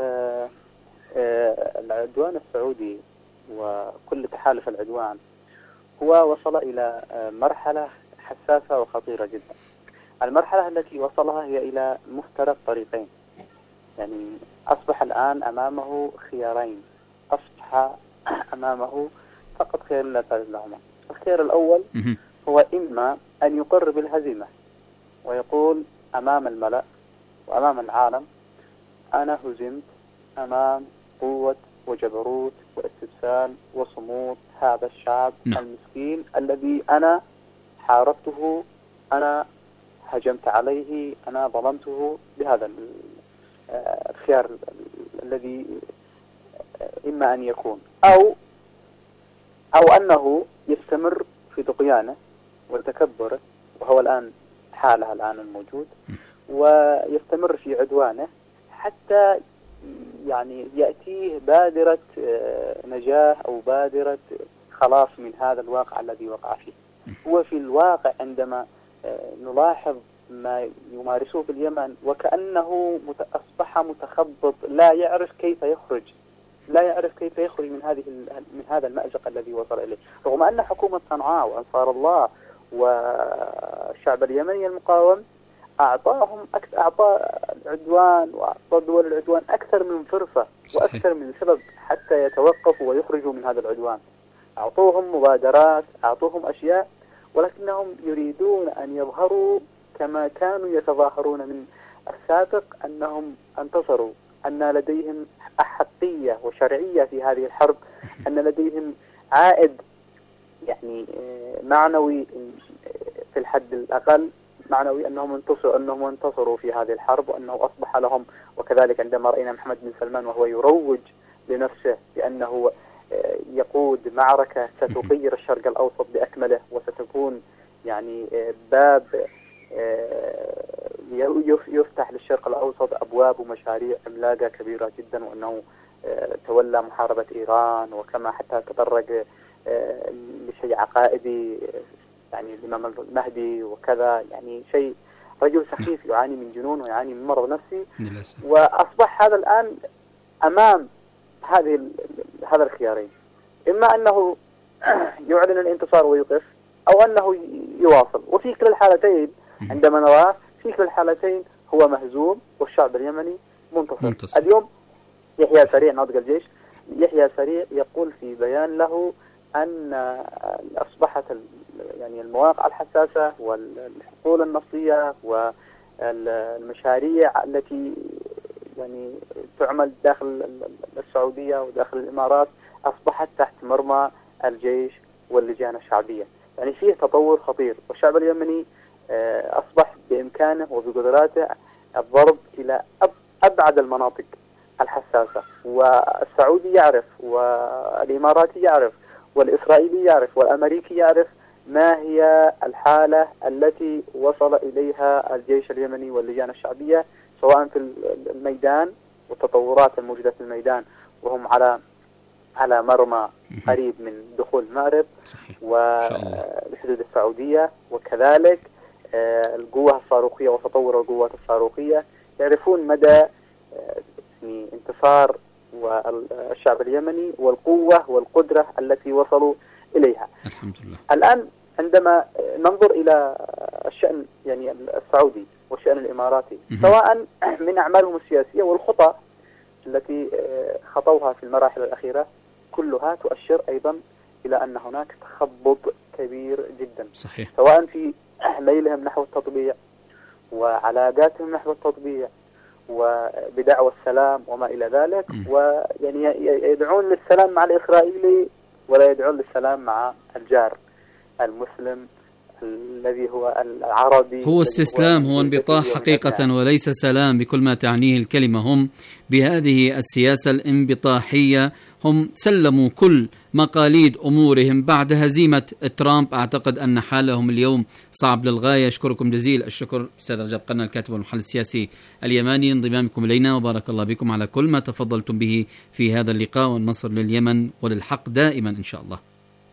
العدوان السعودي وكل تحالف العدوان هو وصل إلى مرحلة حساسة وخطيرة جدا. المرحلة التي وصلها هي إلى مفترق طريقين، يعني أصبح الآن أمامه خيارين، أصبح أمامه فقط خيار لا ثالث لهما. الخيار الأول هو إما أن يقر بالهزيمة ويقول أمام الملأ وأمام العالم أنا هزمت أمام قوة وجبروت واستبسال وصمود هذا الشعب المسكين الذي أنا حاربته، أنا هجمت عليه، أنا ظلمته. بهذا الخيار الذي إما أن يكون، أو أنه يستمر في طغيانه وتكبره، وهو الآن حالها الآن الموجود، ويستمر في عدوانه حتى يعني يأتيه بادرة نجاة أو بادرة خلاص من هذا الواقع الذي وقع فيه. هو في الواقع عندما نلاحظ ما يمارسوه في اليمن وكأنه أصبح متخبط، لا يعرف كيف يخرج من هذا المأزق الذي وصل إليه، رغم أن حكومة صنعاء وأنصار الله والشعب اليمني المقاوم أعطى العدوان وأعطى دول العدوان أكثر من فرصة وأكثر من سبب حتى يتوقفوا ويخرجوا من هذا العدوان. أعطوهم مبادرات، أعطوهم أشياء، ولكنهم يريدون أن يظهروا كما كانوا يتظاهرون من السابق أنهم انتصروا، أن لديهم أحقية وشرعية في هذه الحرب، أن لديهم عائد يعني معنوي في الحد الأقل، معنوي أنهم انتصروا في هذه الحرب، وأنه أصبح لهم. وكذلك عندما رأينا محمد بن سلمان وهو يروج لنفسه بأنه يقود معركة ستغير الشرق الأوسط بأكمله، وستكون يعني باب يفتح للشرق الأوسط أبواب ومشاريع عملاقة كبيرة جدا، وأنه تولى محاربة إيران، وكما حتى تطرق لشيء عقائدي يعني الإمام المهدي وكذا، يعني شيء رجل سخيف يعاني من جنون ويعاني من مرض نفسي. وأصبح هذا الآن أمام هذا الخيارين، إما أنه يعلن الانتصار ويوقف، أو أنه يواصل. وفي كلا الحالتين عندما نراه في كلا الحالتين هو مهزوم والشعب اليمني منتصر. اليوم يحيى سريع ناطق الجيش يحيى سريع يقول في بيان له أن أصبحت يعني المواقع الحساسة والحقول النفطية والمشاريع التي يعني تعمل داخل السعودية وداخل الإمارات أصبحت تحت مرمى الجيش واللجان الشعبية. يعني فيه تطور خطير، والشعب اليمني أصبح بإمكانه وبقدراته الضرب إلى أبعد المناطق الحساسة، والسعودي يعرف والإماراتي يعرف والإسرائيلي يعرف والأمريكي يعرف ما هي الحالة التي وصل إليها الجيش اليمني واللجان الشعبية، سواء في الميدان والتطورات الموجودة في الميدان، وهم على مرمى قريب من دخول المأرب والحدود السعودية، وكذلك القوة الصاروخية وتطور القوات الصاروخية. يعرفون مدى انتصار والشعب اليمني والقوة والقدرة التي وصلوا إليها. الحمد لله. الآن عندما ننظر إلى الشأن يعني السعودي والشأن الإماراتي، سواء من أعمالهم السياسية والخطى التي خطوها في المراحل الأخيرة، كلها تؤشر أيضا إلى أن هناك تخبط كبير جدا. صحيح. سواء في ميلهم نحو التطبيع وعلاقاتهم نحو التطبيع وبدعوى السلام وما إلى ذلك، ويعني يدعون للسلام مع الإسرائيلي ولا يدعون للسلام مع الجار المسلم الذي هو العربي. هو استسلام، هو انبطاح حقيقة وليس سلام بكل ما تعنيه الكلمة. هم بهذه السياسة الانبطاحية هم سلموا كل مقاليد أمورهم بعد هزيمة ترامب. أعتقد أن حالهم اليوم صعب للغاية. أشكركم جزيل الشكر أستاذ رجب قنا، الكاتب والمحلل السياسي اليماني، انضمامكم إلينا، وبارك الله بكم على كل ما تفضلتم به في هذا اللقاء، والنصر لليمن وللحق دائما إن شاء الله.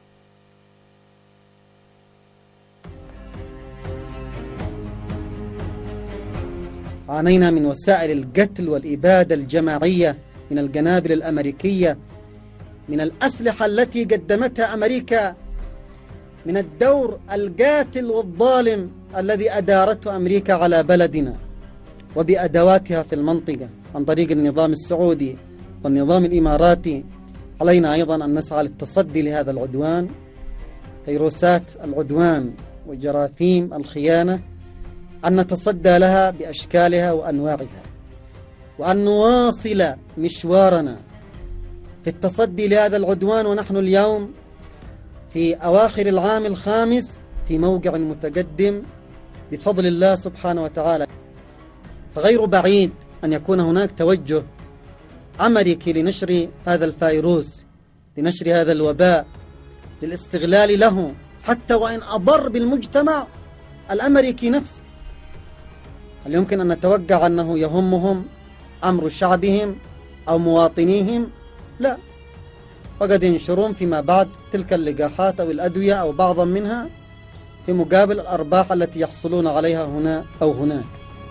عانينا من وسائل القتل والإبادة الجماعية من القنابل الأمريكية، من الأسلحة التي قدمتها أمريكا، من الدور القاتل والظالم الذي أدارته أمريكا على بلدنا وبأدواتها في المنطقة عن طريق النظام السعودي والنظام الإماراتي. علينا أيضا أن نسعى للتصدي لهذا العدوان، فيروسات العدوان وجراثيم الخيانة، أن نتصدى لها بأشكالها وأنواعها، وأن نواصل مشوارنا في التصدي لهذا العدوان، ونحن اليوم في أواخر العام الخامس في موقع متقدم بفضل الله سبحانه وتعالى. فغير بعيد أن يكون هناك توجه أمريكي لنشر هذا الفيروس لنشر هذا الوباء، للاستغلال له حتى وإن أضر بالمجتمع الأمريكي نفسه. هل يمكن أن نتوقع أنه يهمهم أمر شعبهم أو مواطنيهم؟ لا، وقد ينشرون فيما بعد تلك اللقاحات أو الأدوية أو بعضا منها في مقابل الأرباح التي يحصلون عليها هنا أو هناك.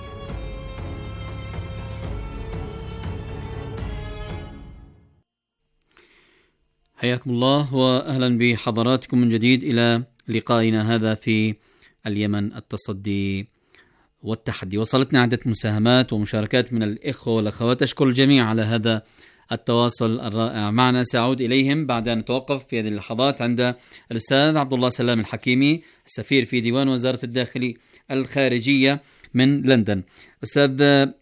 حياكم الله وأهلا بحضراتكم من جديد إلى لقائنا هذا في اليمن التصدي والتحدي. وصلتنا عدة مساهمات ومشاركات من الإخوة والأخوات، أشكر الجميع على هذا التواصل الرائع معنا. سأعود إليهم بعد أن نتوقف في هذه اللحظات عند الأستاذ عبد الله سلام الحكيمي، السفير في ديوان وزارة الداخلية الخارجية من لندن. أستاذ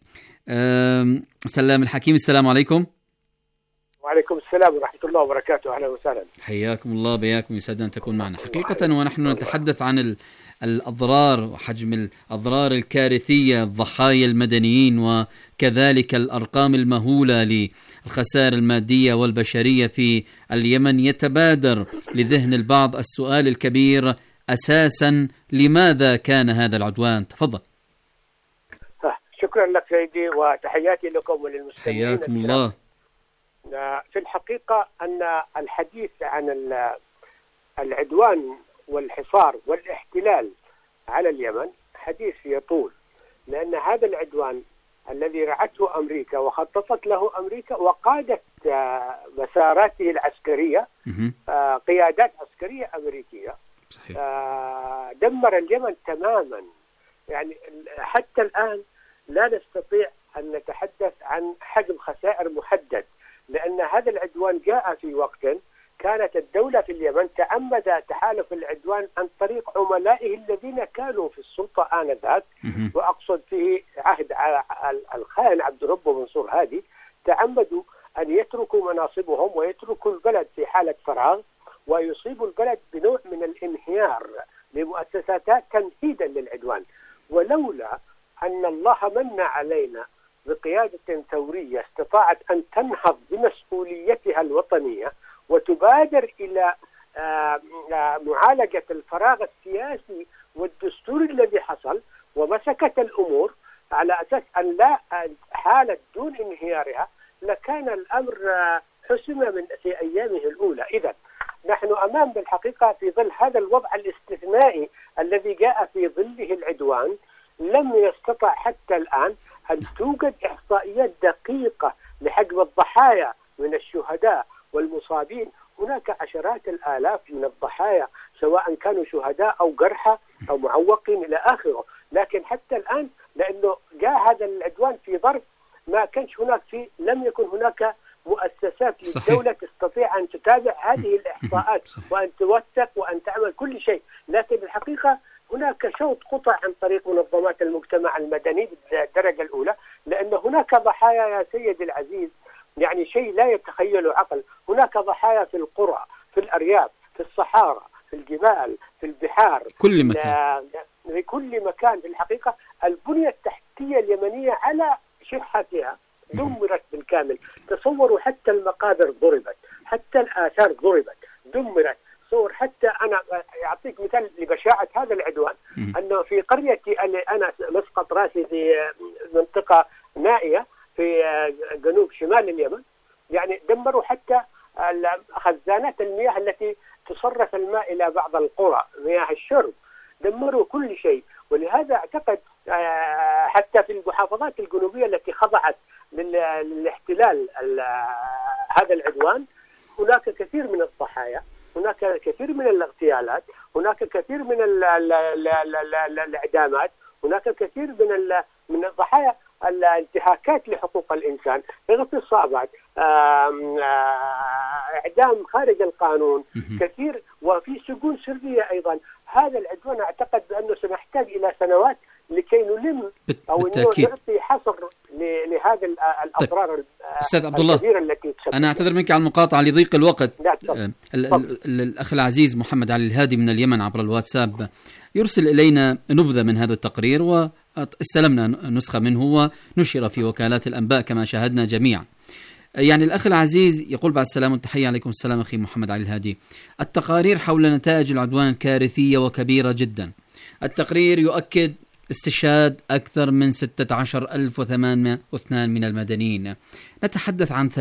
سلام الحكيمي، السلام عليكم. وعليكم السلام ورحمة الله وبركاته. أهلا وسهلا. حياكم الله، بياكم، يسعدنا أن تكون معنا. حقيقة ونحن نتحدث عن الأضرار وحجم الأضرار الكارثية، الضحايا المدنيين، وكذلك الأرقام المهولة للخسائر المادية والبشرية في اليمن، يتبادر لذهن البعض السؤال الكبير أساسا: لماذا كان هذا العدوان؟ تفضل. شكرا لك سيدي وتحياتي لكم وللمستمعين. حياكم الله. في الحقيقة أن الحديث عن العدوان والحصار والاحتلال على اليمن حديث يطول، لأن هذا العدوان الذي رعته أمريكا وخططت له أمريكا وقادت مساراته العسكرية قيادات عسكرية أمريكية، دمر اليمن تماما. يعني حتى الآن لا نستطيع أن نتحدث عن حجم خسائر محدد، لأن هذا العدوان جاء في وقت كانت الدولة في اليمن تعمد تحالف العدوان عن طريق عملائه الذين كانوا في السلطة آنذاك، وأقصد فيه عهد الخائن عبد الرب منصور هادي، تعمدوا أن يتركوا مناصبهم ويتركوا البلد في حالة فراغ ويصيبوا البلد بنوع من الانهيار لمؤسساتها تمهيدا للعدوان. ولولا أن الله من علينا بقيادة ثورية استطاعت أن تنهض بمسؤوليتها الوطنية وتبادر إلى معالجة الفراغ السياسي والدستوري الذي حصل، ومسكت الأمور على أساس أن لا حالت دون انهيارها، لكان الأمر حسم في أيامه الأولى. إذن نحن أمام بالحقيقة في ظل هذا الوضع الاستثنائي الذي جاء في ظله العدوان، لم يستطع حتى الآن أن توجد إحصائيات دقيقة لحجم الضحايا من الشهداء والمصابين. هناك عشرات الآلاف من الضحايا سواء كانوا شهداء أو جرحى أو معوقين إلى آخره، لكن حتى الآن لأنه جاء هذا العدوان في ظرف ما كانش هناك لم يكن هناك مؤسسات للدولة تستطيع أن تتابع هذه الإحصاءات وأن توثق وأن تعمل كل شيء. لكن الحقيقة هناك شوط قطع عن طريق منظمات المجتمع المدني بالدرجة الأولى، لأن هناك ضحايا يا سيد العزيز يعني شيء لا يتخيل عقل. هناك ضحايا في القرى، في الأرياف، في الصحارى، في الجبال، في البحار، كل مكان. في كل مكان. في الحقيقة البنية التحتية اليمنية على شحتها دمرت بالكامل. تصوروا حتى المقابر ضربت، حتى الآثار ضربت، دمرت. صور حتى أنا أعطيك مثال لبشاعة هذا العدوان، أنه في قريتي اللي أنا مسقط راسي في منطقة نائية في جنوب شمال اليمن، يعني دمروا حتى خزانات المياه التي تصرف الماء إلى بعض القرى، مياه الشرب، دمروا كل شيء. ولهذا أعتقد حتى في المحافظات الجنوبية التي خضعت للاحتلال هذا العدوان هناك كثير من الضحايا، هناك كثير من الاغتيالات، هناك كثير من الإعدامات، هناك كثير من الضحايا الانتهاكات لحقوق الإنسان، اغتصابات، إعدام خارج القانون كثير، وفي سجون سرية أيضا. هذا العدوان أعتقد بأنه سنحتاج إلى سنوات لكي نلم أو نعطي حصر لهذه الأضرار الكبيرة التي تسبب. أنا أعتذر منك عن المقاطعة لضيق الوقت. الأخ العزيز محمد علي الهادي من اليمن عبر الواتساب يرسل إلينا نبذة من هذا التقرير، واستلمنا نسخة منه ونشر في وكالات الأنباء كما شاهدنا جميعا. يعني الأخ العزيز يقول بعد السلام والتحية عليكم السلام أخي محمد علي الهادي. التقارير حول نتائج العدوان كارثية وكبيرة جدا. التقرير يؤكد استشهاد أكثر من 16,802 من المدنيين. نتحدث عن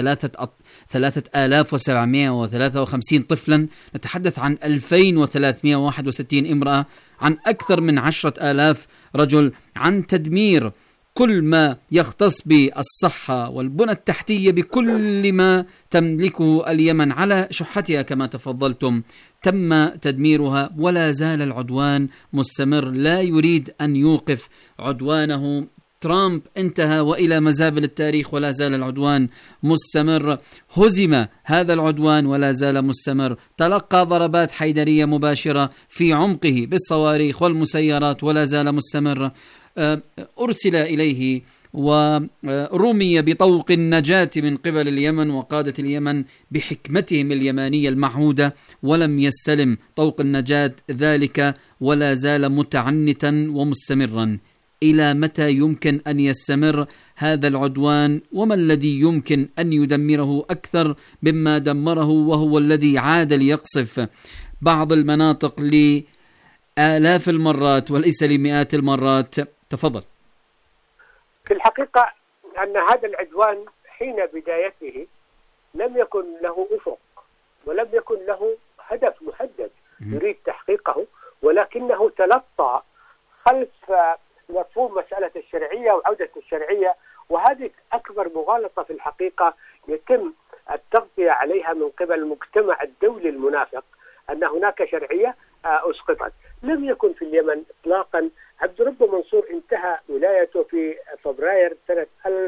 3,753 طفلا، نتحدث عن 2,361 امرأة، عن أكثر من 10,000 رجل، عن تدمير كل ما يختص بالصحة والبنى التحتية بكل ما تملكه اليمن على شحتها كما تفضلتم. تم تدميرها ولا زال العدوان مستمر، لا يريد أن يوقف عدوانه. ترامب انتهى وإلى مزابل التاريخ ولا زال العدوان مستمر. هزم هذا العدوان ولا زال مستمر. تلقى ضربات حيدرية مباشرة في عمقه بالصواريخ والمسيرات ولا زال مستمر. أرسل إليه ورمي بطوق النجاة من قبل اليمن وقادة اليمن بحكمتهم اليمانية المعهودة، ولم يستلم طوق النجاة ذلك ولا زال متعنتا ومستمرا. إلى متى يمكن أن يستمر هذا العدوان؟ وما الذي يمكن أن يدمره أكثر مما دمره، وهو الذي عاد ليقصف بعض المناطق لآلاف المرات وليس لمئات المرات؟ تفضل. في الحقيقة أن هذا العدوان حين بدايته لم يكن له أفق ولم يكن له هدف محدد يريد تحقيقه، ولكنه تلطى خلف مفهوم مسألة الشرعية وعودة الشرعية، وهذه أكبر مغالطة في الحقيقة يتم التغطية عليها من قبل المجتمع الدولي المنافق، أن هناك شرعية أسقطت. لم يكن في اليمن إطلاقا. عبد رب منصور انتهى ولايته في فبراير سنة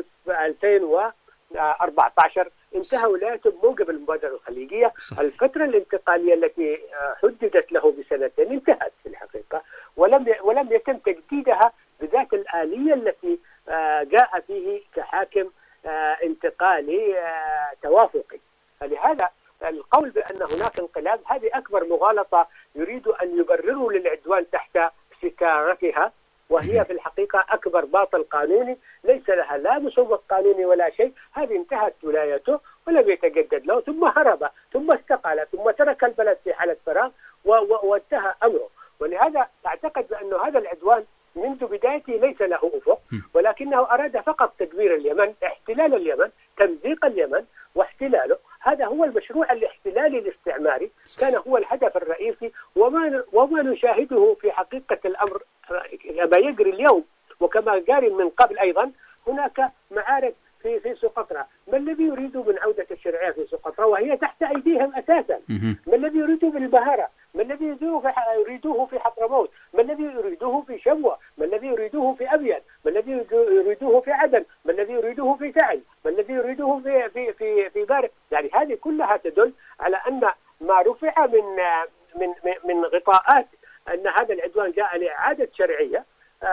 2014، انتهى ولايته بموجب المبادرة الخليجية. الفترة الانتقالية التي حددت له بسنتين انتهت في الحقيقة، ولم يتم تجديدها بذات الآلية التي جاء فيه كحاكم انتقالي توافقي. فلهذا القول بأن هناك انقلاب هذه أكبر مغالطة يريد أن يبرروا للعدوان تحت ستارتها، وهي في الحقيقة أكبر باطل قانوني ليس لها لا مسوق قانوني ولا شيء. هذه انتهت ولايته ولم يتجدد له، ثم هرب، ثم استقال، ثم ترك البلد في حالة فراغ وانتهى أمره. ولهذا أعتقد بأن هذا العدوان منذ بدايته ليس له أفق، ولكنه أراد فقط تدمير اليمن، احتلال اليمن، تمزيق اليمن واحتلاله. هذا هو المشروع الاحتلالي الاستعماري، كان هو الهدف الرئيسي. وما نشاهده في حقيقة الأمر كما يجري اليوم وكما جاري من قبل أيضا، هناك معارك في سقطرى. ما الذي يريدوا من عودة الشرعية في سقطرى وهي تحت أيديهم أساسا؟ ما الذي يريدوا بالبهارة؟ ما الذي يريدوه في حضرموت؟ ما الذي يريدوه في شبوة؟ ما الذي يريدوه في أبين؟ ما الذي يريدوه في عدن؟ ما الذي يريدوه في تعل؟ ما الذي يريدوه في بارك؟ يعني هذه كلها تدل على أن ما رفع من غطاءات أن هذا العدوان جاء لإعادة شرعية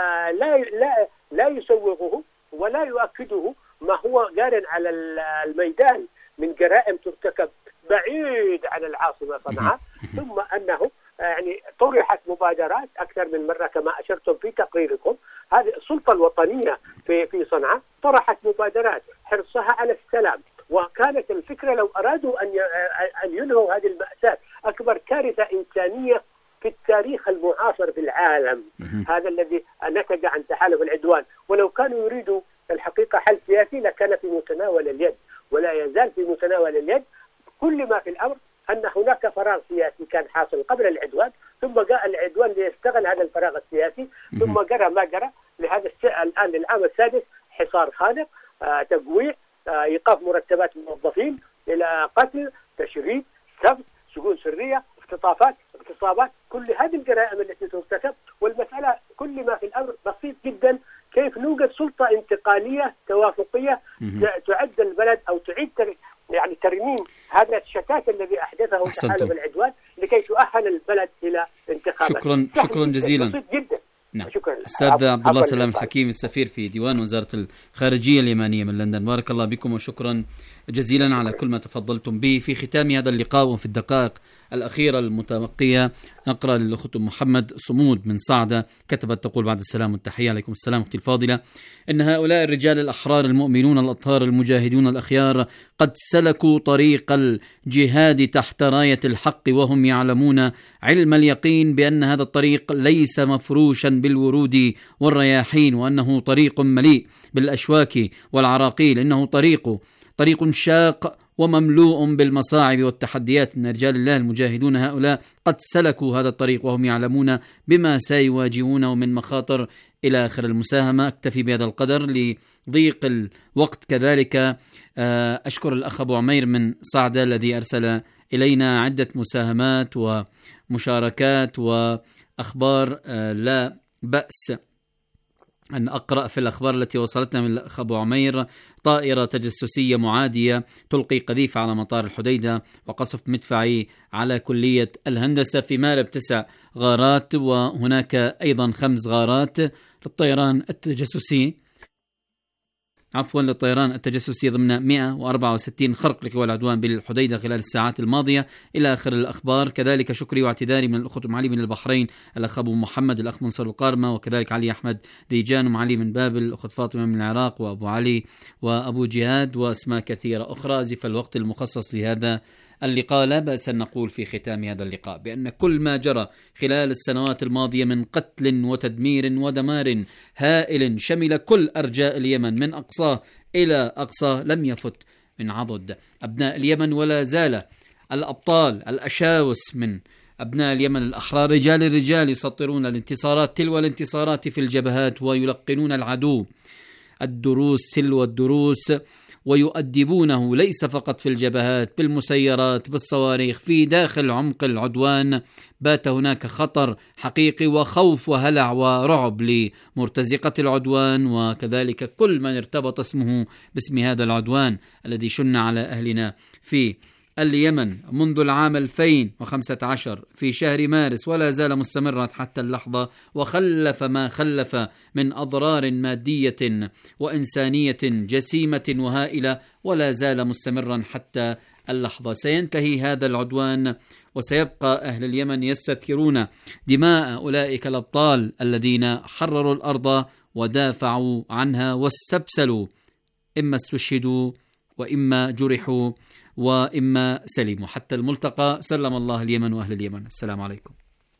لا يسوغه ولا يؤكده ما هو جار على الميدان من جرائم ترتكب بعيد عن العاصمة صنعاء. ثم أنه يعني طرحت مبادرات أكثر من مرة كما أشرتم في تقريركم. هذه السلطة الوطنية في صنعاء طرحت مبادرات حرصها على السلام، وكانت الفكرة لو أرادوا أن ينهوا هذه المأساة، أكبر كارثة إنسانية في التاريخ المعاصر في العالم، هذا الذي نتج عن تحالف العدوان. ولو كانوا يريدوا الحقيقة حل سياسي لكان في متناول اليد، ولا يزال في متناول اليد. كل ما في الأمر أن هناك فراغ سياسي كان حاصل قبل العدوان، ثم جاء العدوان ليستغل هذا الفراغ السياسي، ثم جرى ما جرى لهذا الآن للعام السادس: حصار خانق، تجويع، إيقاف مرتبات الموظفين، إلى قتل، تشريد، سبت، سجون سرية، اغتصابات، كل هذه الجرائم التي ترتكب. والمسألة كل ما في الأمر بسيط جدا: كيف نوجد سلطة انتقالية توافقية تعد البلد أو تعيد يعني ترميم هذا الشتات الذي أحدثه تحالف العدوان لكي تؤهل البلد إلى انتخابات. شكرا جزيلا. بسيط جدا. نعم. أستاذ عبد الله سلام الحكيم، السفير في ديوان وزارة الخارجية اليمانية من لندن، بارك الله بكم وشكرا جزيلا على كل ما تفضلتم به. في ختام هذا اللقاء وفي الدقائق الأخيرة المتبقية نقرأ للأخت محمد صمود من صعدة، كتبت تقول: بعد السلام والتحية. عليكم السلام أختي الفاضلة. إن هؤلاء الرجال الأحرار المؤمنون الأطهار المجاهدون الأخيار قد سلكوا طريق الجهاد تحت راية الحق، وهم يعلمون علم اليقين بأن هذا الطريق ليس مفروشا بالورود والرياحين، وأنه طريق مليء بالأشواك والعراقيل، إنه طريق شاق ومملوء بالمصاعب والتحديات. إن رجال الله المجاهدون هؤلاء قد سلكوا هذا الطريق وهم يعلمون بما سيواجهونه من مخاطر. إلى آخر المساهمة. أكتفي بهذا القدر لضيق الوقت. كذلك أشكر الأخ أبو عمير من صعدة الذي أرسل إلينا عدة مساهمات ومشاركات وأخبار. لا بأس أن أقرأ في الأخبار التي وصلتنا من الأخ أبو عمير: طائرة تجسسية معادية تلقي قذيفة على مطار الحديدة، وقصف مدفعي على كلية الهندسة في مارب 9 غارات، وهناك أيضا 5 غارات للطيران التجسسي ضمن 164 خرق لقوى العدوان بالحديدة خلال الساعات الماضية. إلى آخر الأخبار. كذلك شكري واعتذاري من الأخت أم علي من البحرين، الأخ أبو محمد، الأخ منصر القارمة، وكذلك علي أحمد ديجان، أم علي من بابل، الأخت فاطمة من العراق، وأبو علي وأبو جهاد، وأسماء كثيرة أخرى. أزف الوقت المخصص لهذا اللقاء. لا بأس أن نقول في ختام هذا اللقاء بأن كل ما جرى خلال السنوات الماضية من قتل وتدمير ودمار هائل شمل كل أرجاء اليمن من أقصاه إلى أقصاه لم يفت من عضد أبناء اليمن، ولا زال الأبطال الأشاوس من أبناء اليمن الأحرار رجال الرجال يسطرون الانتصارات تلو الانتصارات في الجبهات، ويلقنون العدو الدروس تلو الدروس، ويؤدبونه ليس فقط في الجبهات، بالمسيرات، بالصواريخ. في داخل عمق العدوان بات هناك خطر حقيقي وخوف وهلع ورعب لمرتزقة العدوان، وكذلك كل من ارتبط اسمه باسم هذا العدوان الذي شن على أهلنا في اليمن منذ العام 2015 في شهر مارس، ولا زال مستمرا حتى اللحظة، وخلف ما خلف من أضرار مادية وإنسانية جسيمة وهائلة، ولا زال مستمرا حتى اللحظة. سينتهي هذا العدوان وسيبقى أهل اليمن يستذكرون دماء أولئك الأبطال الذين حرروا الأرض ودافعوا عنها واستبسلوا، إما استشهدوا وإما جرحوا وإما سلموا. حتى الملتقى. سلم الله اليمن وأهل اليمن. السلام عليكم.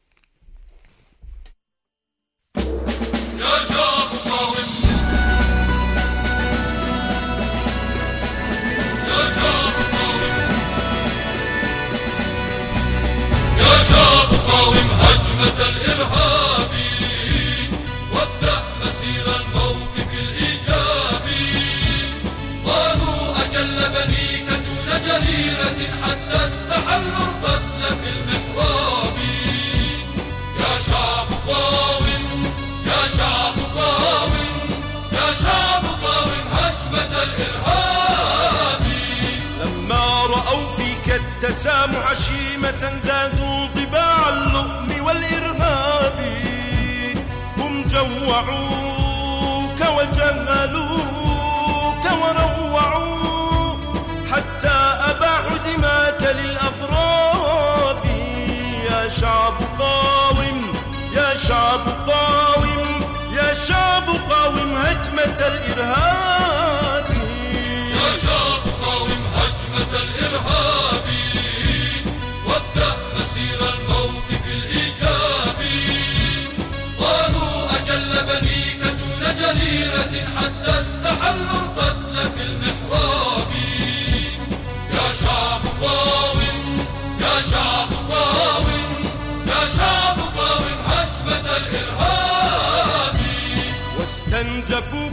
يا شعب قاوم هجمة الإرهاب، وابدأ مسير الموقف الإيجابي. قالوا أجل بنيك دون جريرة حتى استحلوا القتل في المحراب. يا شعب قاوم، يا شعب قاوم، يا شعب قاوم هجمة الإرهاب. لما رأوا فيك التسامح شيمة زادوا طباع اللؤم والإرهاب. هم جوعوك وجهلوك وروعوا حتى أباحوا دماك للأضراب. يا شعب قاوم، يا شعب قاوم، يا شعب قاوم هجمة الإرهاب. يا شعب قاوم هجمة الإرهاب، وابدأ مسير الموقف الإيجابي. قالوا أجل بنيك دون جريرة حتى